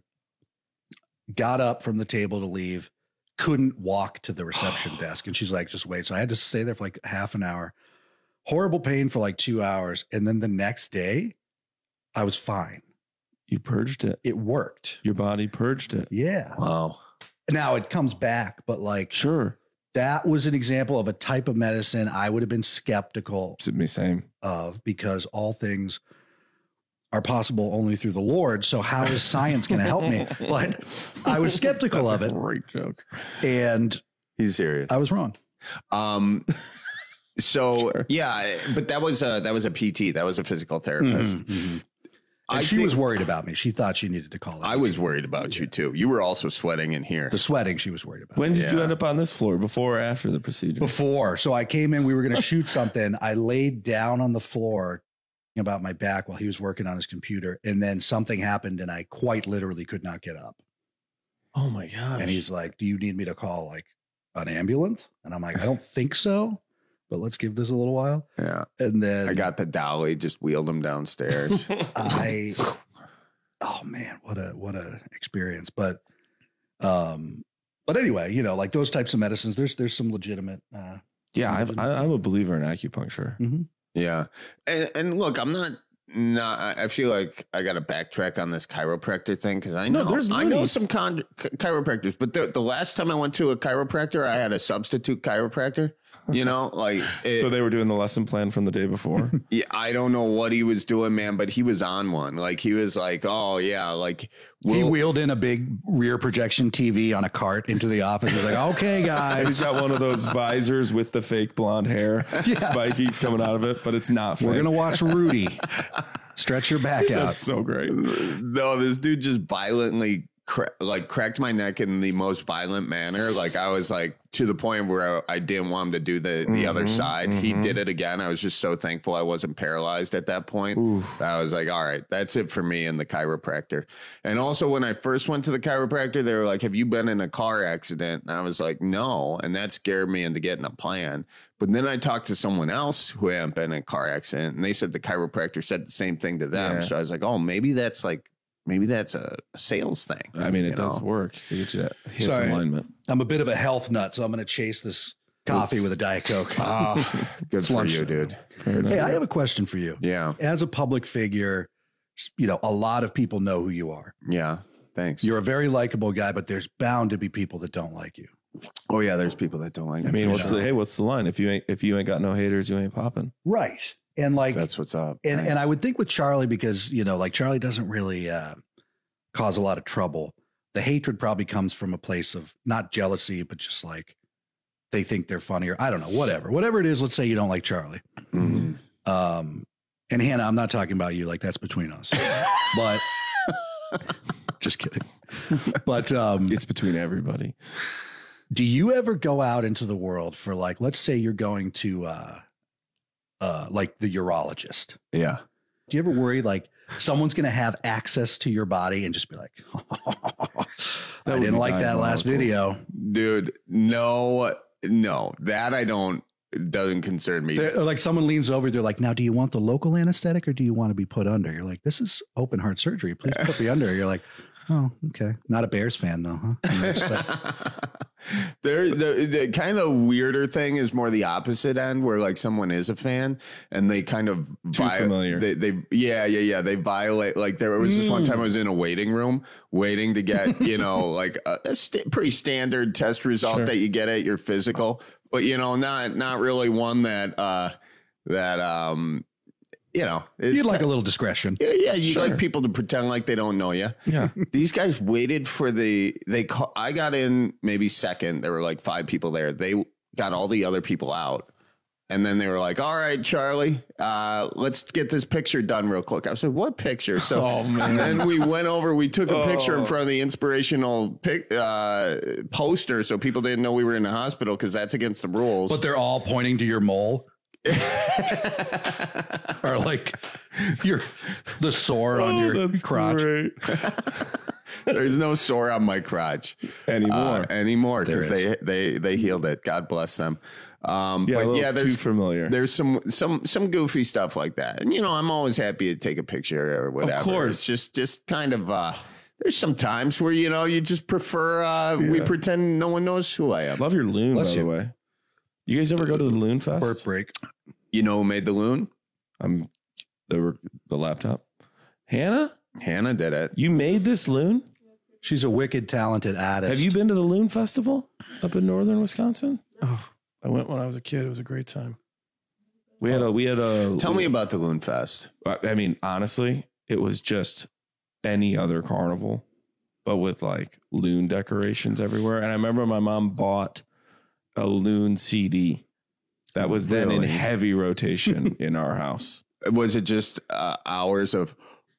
Speaker 17: Got up from the table to leave, couldn't walk to the reception desk. And she's like, just wait. So I had to stay there for like half an hour. Horrible pain for like 2 hours. And then the next day, I was fine.
Speaker 16: You purged it.
Speaker 17: It worked.
Speaker 16: Your body purged it.
Speaker 17: Yeah.
Speaker 16: Wow.
Speaker 17: Now it comes back, but like,
Speaker 16: sure,
Speaker 17: that was an example of a type of medicine I would have been skeptical of, because all things are possible only through the Lord. So how is science going to help me? But I was skeptical of it.
Speaker 16: Great joke.
Speaker 17: And
Speaker 15: he's serious.
Speaker 17: I was wrong.
Speaker 15: So sure. Yeah, but that was a PT. That was a physical therapist.
Speaker 17: Mm-hmm, mm-hmm. She was worried about me. She thought she needed to call it.
Speaker 15: I was worried about you too. You were also sweating in here.
Speaker 17: The sweating she was worried about.
Speaker 16: When did you end up on this floor? Before or after the procedure?
Speaker 17: Before. So I came in, we were going to shoot something. I laid down on the floor about my back while he was working on his computer. And then something happened and I quite literally could not get up.
Speaker 16: Oh my gosh.
Speaker 17: And he's like, do you need me to call like an ambulance? And I'm like, I don't think so. But let's give this a little while.
Speaker 15: Yeah.
Speaker 17: And then
Speaker 15: I got the dolly, just wheeled him downstairs.
Speaker 17: oh man, what a experience. But anyway, you know, like those types of medicines, there's some legitimate.
Speaker 16: I'm a believer in acupuncture.
Speaker 17: Mm-hmm.
Speaker 15: Yeah. And look, I'm not No, I feel like I got to backtrack on this chiropractor thing because I know some chiropractors, but the last time I went to a chiropractor, I had a substitute chiropractor. You know, like
Speaker 16: so they were doing the lesson plan from the day before.
Speaker 15: Yeah, I don't know what he was doing, man, but he was on one. Like he was like, oh yeah, like
Speaker 17: he wheeled in a big rear projection TV on a cart into the office. He's like, okay, guys.
Speaker 16: He's got one of those visors with the fake blonde hair, spikies coming out of it, but it's not fake.
Speaker 17: We're gonna watch Rudy. Stretch your back out.
Speaker 16: That's so great.
Speaker 15: No, this dude just violently cracked my neck in the most violent manner. Like I was like to the point where I didn't want him to do the other side. He did it again. I was just so thankful I wasn't paralyzed at that point. I was like, all right, that's it for me and the chiropractor. And also when I first went to the chiropractor, they were like, have you been in a car accident? And I was like, no. And that scared me into getting a plan. But then I talked to someone else who hadn't been in a car accident, and they said the chiropractor said the same thing to them. Yeah. So I was like, oh, maybe that's a sales thing.
Speaker 16: I mean, it does work. To get you that hip alignment.
Speaker 17: I'm a bit of a health nut, so I'm going to chase this coffee with a Diet Coke.
Speaker 15: Good for you, dude.
Speaker 17: Hey, I have a question for you.
Speaker 15: Yeah.
Speaker 17: As a public figure, a lot of people know who you are.
Speaker 15: Yeah. Thanks.
Speaker 17: You're a very likable guy, but there's bound to be people that don't like you.
Speaker 15: Oh yeah, there's people that don't like me.
Speaker 16: I mean, what's the line? If you ain't got no haters, you ain't popping.
Speaker 17: Right. And like
Speaker 15: that's what's up.
Speaker 17: And I would think with Charlie, because like Charlie doesn't really cause a lot of trouble. The hatred probably comes from a place of not jealousy, but just like they think they're funny, or I don't know, whatever it is. Let's say you don't like Charlie.
Speaker 15: Mm-hmm.
Speaker 17: And Hannah, I'm not talking about you. Like that's between us, but just kidding. But
Speaker 16: it's between everybody.
Speaker 17: Do you ever go out into the world for like, let's say you're going to like the urologist?
Speaker 15: Yeah.
Speaker 17: Do you ever worry like someone's going to have access to your body and just be like, I didn't like that last video.
Speaker 15: Dude, no, that I don't, doesn't concern me.
Speaker 17: Like someone leans over, they're like, now, do you want the local anesthetic or do you want to be put under? You're like, this is open heart surgery. Please put me under. You're like, oh, okay. Not a Bears fan though, huh?
Speaker 15: The kind of weirder thing is more the opposite end, where like someone is a fan and they kind of
Speaker 16: familiar.
Speaker 15: They violate. Like there was this one time I was in a waiting room waiting to get like a pretty standard test result that you get at your physical, but not really one that
Speaker 17: you'd like a little discretion.
Speaker 15: Yeah, you'd like people to pretend like they don't know you.
Speaker 16: Yeah.
Speaker 15: These guys waited for I got in maybe second. There were like 5 people there. They got all the other people out. And then they were like, all right, Charlie, let's get this picture done real quick. I said, what picture? So and then we went over, we took a picture in front of the inspirational poster so people didn't know we were in the hospital because that's against the rules.
Speaker 17: But they're all pointing to your mole. Or like the sore on your crotch.
Speaker 15: There's no sore on my crotch anymore because they healed it. God bless them.
Speaker 16: There's too familiar.
Speaker 15: There's some goofy stuff like that, and I'm always happy to take a picture or whatever.
Speaker 16: Of course,
Speaker 15: it's just kind of. There's some times where you just prefer we pretend no one knows who I am.
Speaker 16: Love your loon, by the way. You guys ever go to the Loon Fest?
Speaker 17: Birth break.
Speaker 15: You know who made the loon?
Speaker 16: The laptop. Hannah
Speaker 15: did it.
Speaker 16: You made this loon?
Speaker 17: She's a wicked talented artist.
Speaker 16: Have you been to the Loon Festival up in northern Wisconsin? Oh, I went when I was a kid. It was a great time. We had a.
Speaker 15: Tell me about the Loon Fest.
Speaker 16: I mean, honestly, it was just any other carnival, but with like loon decorations everywhere. And I remember my mom bought a loon CD that was then in heavy rotation in our house.
Speaker 15: Was it just hours of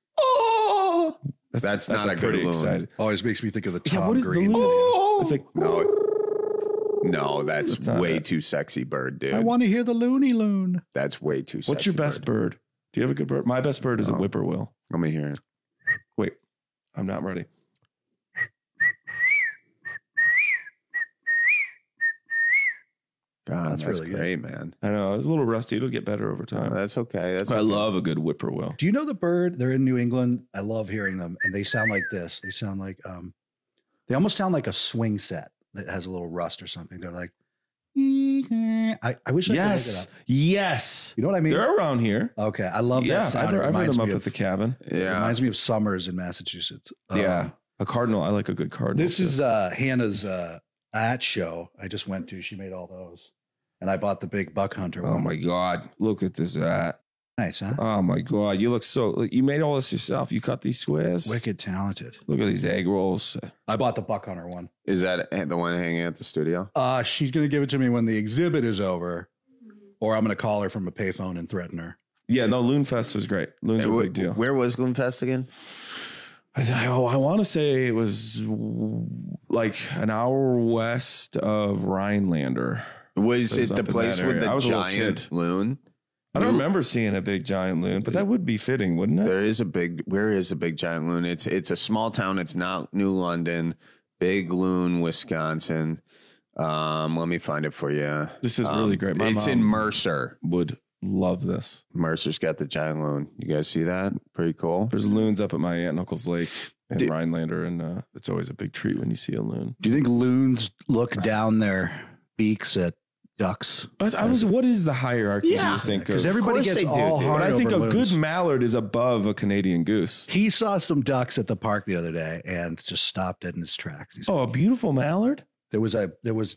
Speaker 15: that's not a good loon.
Speaker 16: Excited.
Speaker 17: Always makes me think of the Tom Green.
Speaker 16: It's like
Speaker 15: no, that's way too sexy bird, dude.
Speaker 17: I want to hear the loony loon.
Speaker 15: That's way too sexy.
Speaker 16: What's your best bird? Do you have a good bird? My best bird is a whippoorwill.
Speaker 15: Let me hear it.
Speaker 16: Wait, I'm not ready.
Speaker 15: God, that's really great, man.
Speaker 16: I know. I was a little rusty. It'll get better over time.
Speaker 15: That's okay.
Speaker 16: I love a good whippoorwill.
Speaker 17: Do you know the bird? They're in New England. I love hearing them. And they sound like this. They sound like, they almost sound like a swing set that has a little rust or something. They're like, I wish I could make it up.
Speaker 16: Yes.
Speaker 17: You know what I mean?
Speaker 16: They're around here.
Speaker 17: Okay. I love that sound.
Speaker 16: I've heard them up
Speaker 17: me
Speaker 16: at the cabin.
Speaker 17: It reminds me of summers in Massachusetts.
Speaker 16: Yeah. A cardinal. I like a good cardinal.
Speaker 17: This is Hannah's at show I just went to. She made all those. And I bought the big buck hunter one.
Speaker 16: Oh my God. Look at this at.
Speaker 17: Nice, huh?
Speaker 16: Oh my God. You look so, you made all this yourself. You cut these squares.
Speaker 17: Wicked talented.
Speaker 16: Look at these egg rolls.
Speaker 17: I bought the buck hunter one.
Speaker 15: Is that the one hanging at the studio?
Speaker 17: She's going to give it to me when the exhibit is over, or I'm going to call her from a payphone and threaten her.
Speaker 16: Yeah, no, Loon Fest was great. Loon's a big deal.
Speaker 15: Where was Loon Fest again?
Speaker 16: I want to say it was like an hour west of Rhinelander.
Speaker 15: Was it the place with the giant loon?
Speaker 16: I don't remember seeing a big giant loon, but that would be fitting, wouldn't it?
Speaker 15: Where is a big giant loon? It's a small town. It's not New London. Big Loon, Wisconsin. Let me find it for you.
Speaker 16: This is really great.
Speaker 15: It's in Mercer.
Speaker 16: Would love this.
Speaker 15: Mercer's got the giant loon. You guys see that? Pretty cool.
Speaker 16: There's loons up at my Aunt and Uncle's Lake in Rhinelander, and it's always a big treat when you see a loon.
Speaker 17: Do you think loons look down their beaks at ducks?
Speaker 16: What is the hierarchy do you think of?
Speaker 17: Because everybody gets all hard.
Speaker 16: But I think a
Speaker 17: loons.
Speaker 16: good mallard is above a Canadian goose.
Speaker 17: He saw some ducks at the park the other day and just stopped dead in his tracks.
Speaker 16: A beautiful mallard?
Speaker 17: There was a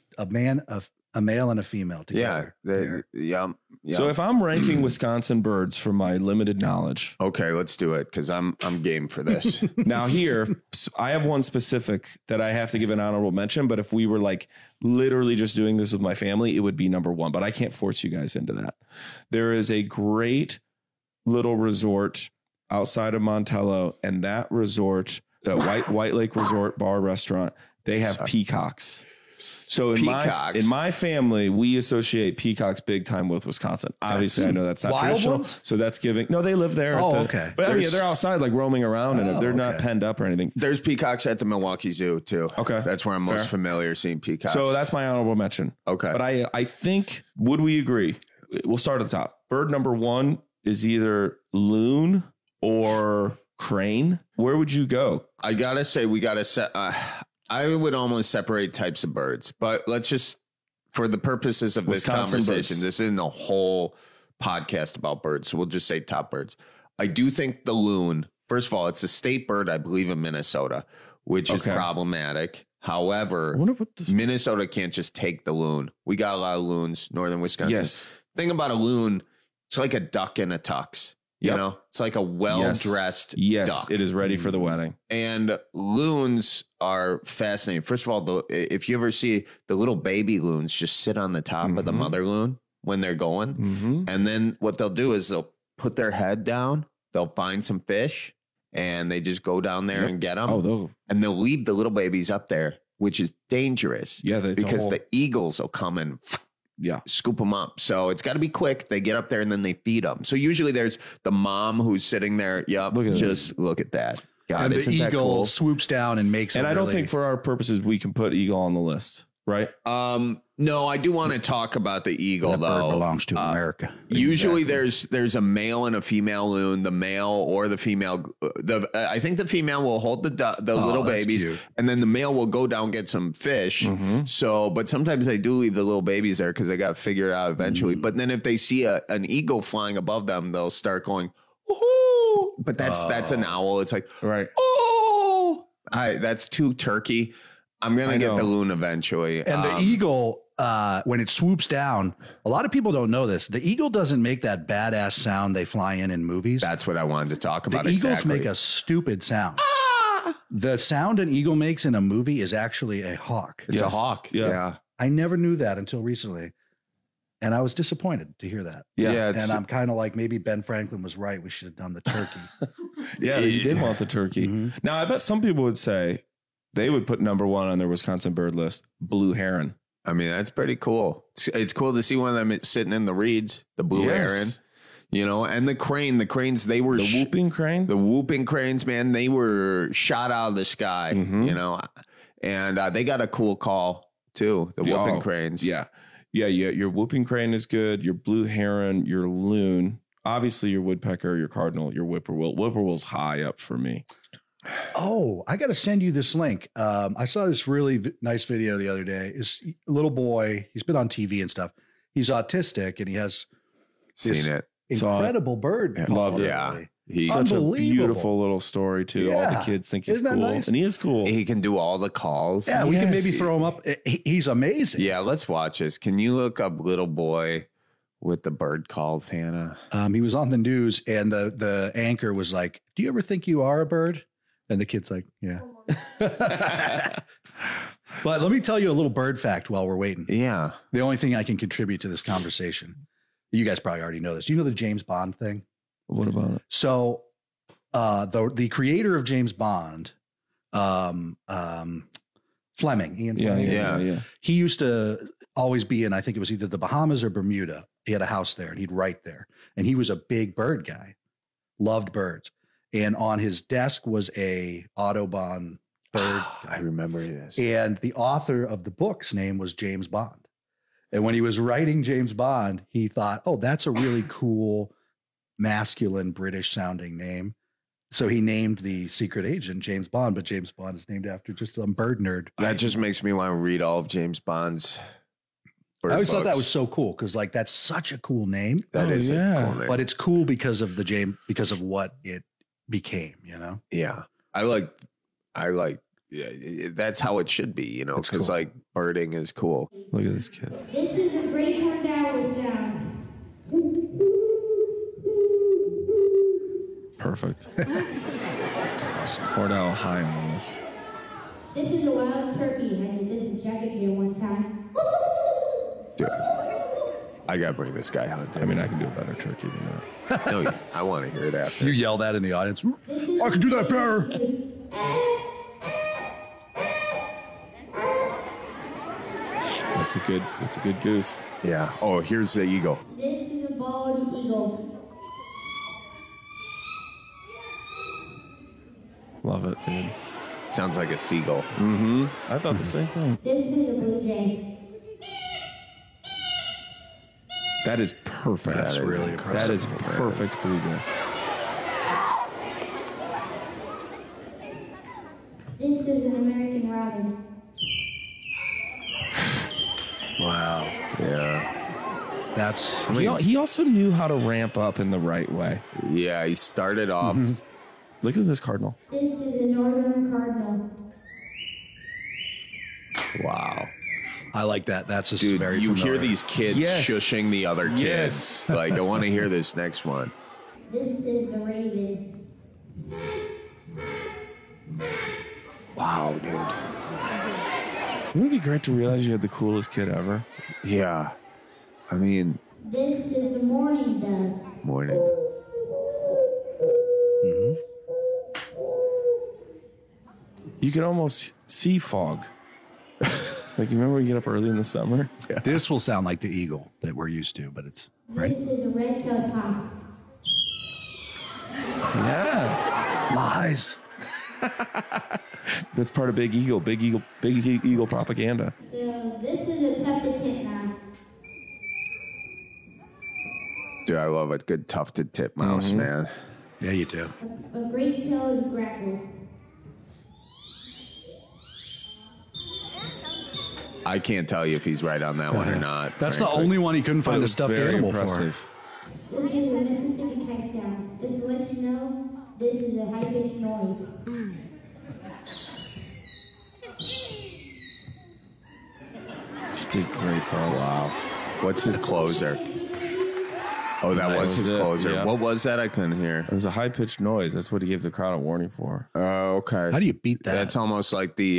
Speaker 17: male and a female together.
Speaker 15: Yeah.
Speaker 16: So if I'm ranking Wisconsin birds from my limited knowledge.
Speaker 15: Okay, let's do it because I'm game for this.
Speaker 16: Now here, I have one specific that I have to give an honorable mention, but if we were like literally just doing this with my family, it would be number one, but I can't force you guys into that. There is a great little resort outside of Montello, and that resort, the White Lake Resort Bar Restaurant, they have peacocks. So in my family, we associate peacocks big time with Wisconsin. Obviously, I know that's not
Speaker 17: wild
Speaker 16: traditional.
Speaker 17: Ones?
Speaker 16: So that's giving. No, they live there.
Speaker 17: Okay.
Speaker 16: But I mean, they're outside, like roaming around, and they're not penned up or anything.
Speaker 15: There's peacocks at the Milwaukee Zoo too.
Speaker 16: Okay,
Speaker 15: that's where I'm most familiar seeing peacocks.
Speaker 16: So that's my honorable mention.
Speaker 15: Okay,
Speaker 16: but I think, would we agree? We'll start at the top. Bird number one is either loon or crane. Where would you go?
Speaker 15: I gotta say, we gotta set. I would almost separate types of birds, but let's just, for the purposes of
Speaker 16: Wisconsin
Speaker 15: this conversation,
Speaker 16: birds.
Speaker 15: this isn't a whole podcast about birds, so we'll just say top birds. I do think the loon, first of all, it's a state bird, I believe, in Minnesota, which is problematic. However, Minnesota can't just take the loon. We got a lot of loons, northern Wisconsin.
Speaker 16: Yes.
Speaker 15: Thing about a loon, it's like a duck in a tux. You know, it's like a well-dressed duck.
Speaker 16: It is ready for the wedding.
Speaker 15: And loons are fascinating. First of all, if you ever see the little baby loons just sit on the top of the mother loon when they're going, and then what they'll do is they'll put their head down, they'll find some fish, and they just go down there and get them. And they'll leave the little babies up there, which is dangerous.
Speaker 16: Yeah,
Speaker 15: because the eagles will come and scoop them up. So it's got to be quick. They get up there and then they feed them. So usually there's the mom who's sitting there. Look at that. God,
Speaker 17: and the
Speaker 15: isn't that
Speaker 17: eagle
Speaker 15: cool?
Speaker 17: swoops down and makes.
Speaker 16: And I don't think for our purposes we can put eagle on the list, right?
Speaker 15: No, I do want to talk about the eagle
Speaker 17: that
Speaker 15: though.
Speaker 17: Bird belongs to America.
Speaker 15: Usually there's a male and a female loon. The male or the female, I think the female will hold the little babies, and then the male will go down and get some fish. So, but sometimes they do leave the little babies there because they got to figure it out eventually. But then if they see an eagle flying above them, they'll start going, "Ooh!" But that's an owl. It's like, "Oh, that's too turkey." I'm gonna get the loon eventually.
Speaker 17: And the eagle, when it swoops down, a lot of people don't know this. The eagle doesn't make that badass sound they fly in movies.
Speaker 15: That's what I wanted to talk about.
Speaker 17: The eagles make a stupid sound. The sound an eagle makes in a movie is actually a hawk.
Speaker 15: It's a hawk. Yeah.
Speaker 17: I never knew that until recently. And I was disappointed to hear that.
Speaker 15: Yeah.
Speaker 17: And I'm kind of like, maybe Ben Franklin was right. We should have done the turkey.
Speaker 16: He did want the turkey. Now, I bet some people would say they would put number one on their Wisconsin bird list, blue heron.
Speaker 15: I mean, that's pretty cool. It's cool to see one of them sitting in the reeds, the blue heron, and the crane. The cranes, they were
Speaker 16: the whooping crane.
Speaker 15: The whooping cranes, man, they were shot out of the sky, and they got a cool call too. The whooping cranes.
Speaker 16: Yeah. Your whooping crane is good. Your blue heron, your loon, obviously your woodpecker, your cardinal, your whippoorwill. Whippoorwill's high up for me.
Speaker 17: Oh, I got to send you this link. I saw this really nice video the other day. It's a little boy. He's been on TV and stuff. He's autistic and he has this incredible bird.
Speaker 16: Love it.
Speaker 15: Yeah.
Speaker 16: He's such a beautiful little story too. All the kids think he's cool,
Speaker 17: nice?
Speaker 16: And he is cool.
Speaker 15: He can do all the calls.
Speaker 17: Yeah, we can maybe throw him up. He's amazing.
Speaker 15: Yeah, let's watch this. Can you look up little boy with the bird calls, Hannah?
Speaker 17: He was on the news, and the anchor was like, "Do you ever think you are a bird?" And the kid's like, "Yeah." But let me tell you a little bird fact while we're waiting.
Speaker 15: Yeah.
Speaker 17: The only thing I can contribute to this conversation, you guys probably already know this. You know the James Bond thing?
Speaker 16: What about it?
Speaker 17: So the creator of James Bond, Fleming, Ian Fleming.
Speaker 16: Yeah.
Speaker 17: He used to always be in, I think it was either the Bahamas or Bermuda. He had a house there and he'd write there. And he was a big bird guy, loved birds. And on his desk was a Audubon bird guy.
Speaker 15: I remember this.
Speaker 17: And the author of the book's name was James Bond. And when he was writing James Bond, he thought, oh, that's a really cool masculine British sounding name. So he named the secret agent James Bond, but James Bond is named after just some bird nerd.
Speaker 15: That just makes me want to read all of James Bond's bird
Speaker 17: I always thought that
Speaker 15: books.
Speaker 17: was so cool because like that's such a cool name.
Speaker 15: That is a cool name.
Speaker 17: But it's cool because of because of what it became, you know?
Speaker 15: Yeah. I like that's how it should be, you know, because like birding is cool.
Speaker 16: Look at this kid.
Speaker 5: This is a great horned owl sound.
Speaker 16: Perfect. Awesome. Horned owl high on this.
Speaker 5: This is a wild turkey. I did this in Jacket Deer one time.
Speaker 15: Dude, I gotta bring this guy hunting.
Speaker 16: I mean, I can do a better turkey than that.
Speaker 15: No, I want to hear it after.
Speaker 17: You yell that in the audience. I can do that better.
Speaker 16: That's a good goose.
Speaker 15: Yeah. Oh, here's the eagle.
Speaker 5: This is a bald eagle.
Speaker 16: Love it, dude.
Speaker 15: Sounds like a seagull.
Speaker 16: Mm-hmm. I thought the same thing.
Speaker 5: This is a blue jay.
Speaker 16: That is perfect.
Speaker 17: That's really impressive.
Speaker 16: That is perfect blue jay.
Speaker 5: This is an American robin.
Speaker 17: Wow.
Speaker 15: Yeah.
Speaker 17: That's
Speaker 16: He also knew how to ramp up in the right way.
Speaker 15: Yeah, he started off.
Speaker 16: Mm-hmm. Look at this cardinal.
Speaker 5: This is a northern cardinal.
Speaker 15: Wow.
Speaker 17: I like that. That's just
Speaker 15: Dude,
Speaker 17: very
Speaker 15: you
Speaker 17: familiar.
Speaker 15: hear these kids shushing the other kids.
Speaker 16: Yes.
Speaker 15: Like, I want to hear this next one.
Speaker 5: This is the raven.
Speaker 15: Wow, dude.
Speaker 16: Wouldn't it be great to realize you had the coolest kid ever?
Speaker 15: Yeah. I mean,
Speaker 5: This is the mourning dove.
Speaker 15: morning.
Speaker 16: Mm-hmm. You could almost see fog. Like, you remember when you get up early in the summer?
Speaker 17: Yeah. This will sound like the eagle that we're used to, but it's right.
Speaker 5: This is a red-tailed hawk.
Speaker 16: Yeah.
Speaker 17: Lies.
Speaker 16: That's part of Big Eagle propaganda.
Speaker 5: So this is a tufted titmouse.
Speaker 15: Dude, I love a good tufted titmouse, man.
Speaker 17: Yeah, you do.
Speaker 5: A great-tailed grackle.
Speaker 15: I can't tell you if he's right on that one or not.
Speaker 17: That's
Speaker 15: frankly.
Speaker 17: the only one he couldn't find a stuffed
Speaker 16: very
Speaker 17: animal
Speaker 16: impressive.
Speaker 5: This is a Mississippi kite sound. Just to let you know, this is a high-pitched noise.
Speaker 16: You did great, Paul.
Speaker 15: Wow. What's his closer? Oh, that was his closer.
Speaker 16: Yeah.
Speaker 15: What was that? I couldn't hear.
Speaker 16: It was a high-pitched noise. That's what he gave the crowd a warning for.
Speaker 15: Oh, okay.
Speaker 17: How do you beat that?
Speaker 15: That's almost like the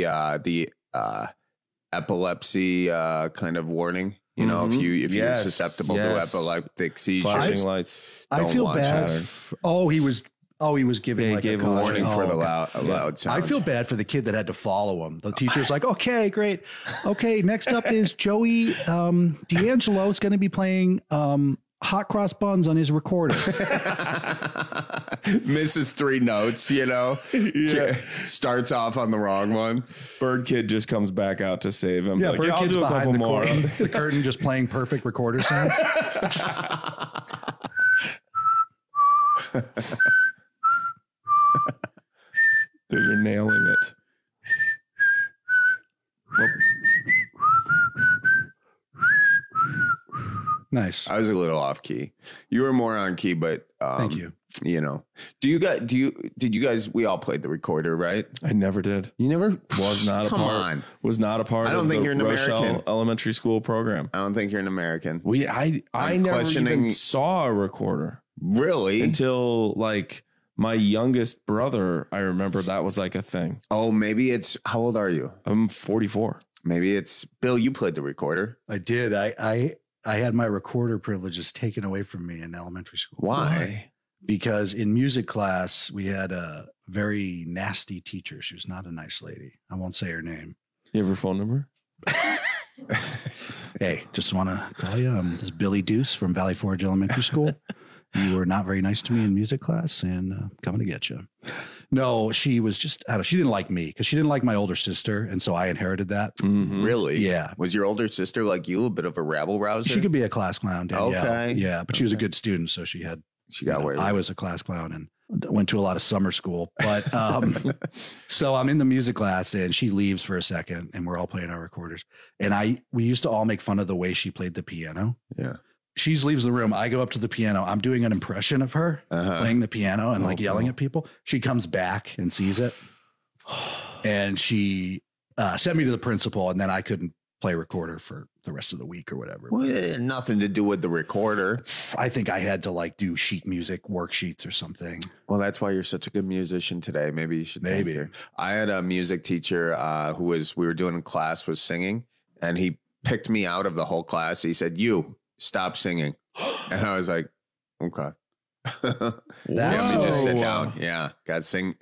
Speaker 15: epilepsy kind of warning. You know, if you're susceptible to epileptic seizures,
Speaker 16: flashing lights.
Speaker 17: I
Speaker 16: Don't
Speaker 17: feel
Speaker 16: watch
Speaker 17: bad.
Speaker 16: that.
Speaker 17: He was giving
Speaker 16: Yeah, he
Speaker 17: like
Speaker 16: gave
Speaker 17: a
Speaker 16: a
Speaker 17: caution.
Speaker 15: warning for the
Speaker 17: okay.
Speaker 15: loud sound.
Speaker 17: I feel bad for the kid that had to follow him. The teacher's like, okay, great. Okay, next up is Joey D'Angelo is going to be playing hot cross buns on his recorder.
Speaker 15: Misses 3 notes, you know.
Speaker 16: Yeah.
Speaker 15: Starts off on the wrong one.
Speaker 16: Bird Kid just comes back out to save him.
Speaker 17: Yeah,
Speaker 16: Like,
Speaker 17: Bird
Speaker 16: I'll
Speaker 17: Kid's
Speaker 16: do a couple
Speaker 17: behind the
Speaker 16: more.
Speaker 17: curtain, the curtain just playing perfect recorder sounds.
Speaker 16: Dude, you're nailing it.
Speaker 17: Nice.
Speaker 15: I was a little off key. You were more on key, but
Speaker 17: thank you.
Speaker 15: You know, did you guys, we all played the recorder, right?
Speaker 16: I never did.
Speaker 15: You never?
Speaker 16: Was not a
Speaker 15: Come
Speaker 16: part.
Speaker 15: on.
Speaker 16: Was not a part
Speaker 15: I don't
Speaker 16: of
Speaker 15: think
Speaker 16: the
Speaker 15: you're an
Speaker 16: Rochelle
Speaker 15: American.
Speaker 16: Elementary School program.
Speaker 15: I don't think you're an American.
Speaker 16: I
Speaker 15: I'm
Speaker 16: never
Speaker 15: questioning-
Speaker 16: even saw a recorder.
Speaker 15: Really?
Speaker 16: Until like my youngest brother, I remember that was like a thing.
Speaker 15: Oh, maybe it's, how old are you?
Speaker 16: I'm 44.
Speaker 15: Maybe it's, Bill, you played the recorder.
Speaker 17: I did. I had my recorder privileges taken away from me in elementary school.
Speaker 15: Why?
Speaker 17: Because in music class, we had a very nasty teacher. She was not a nice lady. I won't say her name.
Speaker 16: You have her phone number?
Speaker 17: Hey, just want to call you. This is Billy Deuce from Valley Forge Elementary School. You were not very nice to me in music class, and coming to get you. No, she was just, I don't know, she didn't like me because she didn't like my older sister. And so I inherited that.
Speaker 16: Mm-hmm.
Speaker 15: Really?
Speaker 17: Yeah.
Speaker 15: Was your older sister like you, a bit of a rabble rouser?
Speaker 17: She could be a class clown. Danielle.
Speaker 15: Okay.
Speaker 17: Yeah. But she was a good student. So she got away with I was a class clown and went to a lot of summer school. But so I'm in the music class and she leaves for a second and we're all playing our recorders. And we used to all make fun of the way she played the piano.
Speaker 15: Yeah.
Speaker 17: She leaves the room. I go up to the piano. I'm doing an impression of her playing the piano and like yelling at people. She comes back and sees it. And she sent me to the principal, and then I couldn't play recorder for the rest of the week or whatever.
Speaker 15: Well, it had nothing to do with the recorder.
Speaker 17: I think I had to like do sheet music worksheets or something.
Speaker 15: Well, that's why you're such a good musician today. Maybe you should. Thank her. I had a music teacher we were doing in class was singing, and he picked me out of the whole class. He said, "You stop singing." And I was like, okay. Let me just sit down. Yeah. Got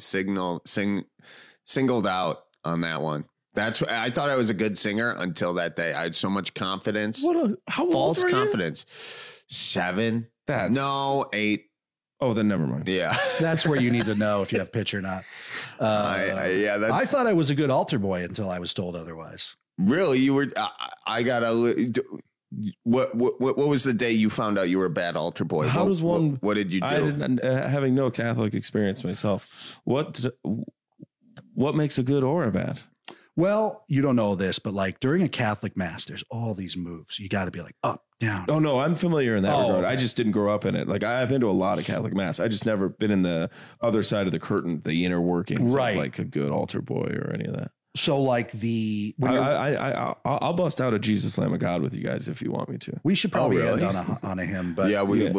Speaker 15: singled out on that one. I thought I was a good singer until that day. I had so much confidence.
Speaker 16: How
Speaker 15: false
Speaker 16: old were you?
Speaker 15: confidence. 7. No, 8.
Speaker 16: Oh, then never mind.
Speaker 15: Yeah.
Speaker 17: That's where you need to know if you have pitch or not. I thought I was a good altar boy until I was told otherwise.
Speaker 15: Really? You were, I got a, what was the day you found out you were a bad altar boy?
Speaker 16: How does one?
Speaker 15: What did you do?
Speaker 16: I didn't, having no Catholic experience myself. What makes a good or a bad?
Speaker 17: Well, you don't know this, but like during a Catholic mass, there's all these moves. You got to be like up, down.
Speaker 16: Oh no, I'm familiar in that regard.
Speaker 17: Okay.
Speaker 16: I just didn't grow up in it. Like I've been to a lot of Catholic mass. I just never been in the other side of the curtain, the inner workings of like a good altar boy or any of that.
Speaker 17: So like
Speaker 16: I'll bust out a Jesus Lamb of God with you guys if you want me to.
Speaker 17: We should probably end on a hymn, but
Speaker 15: yeah,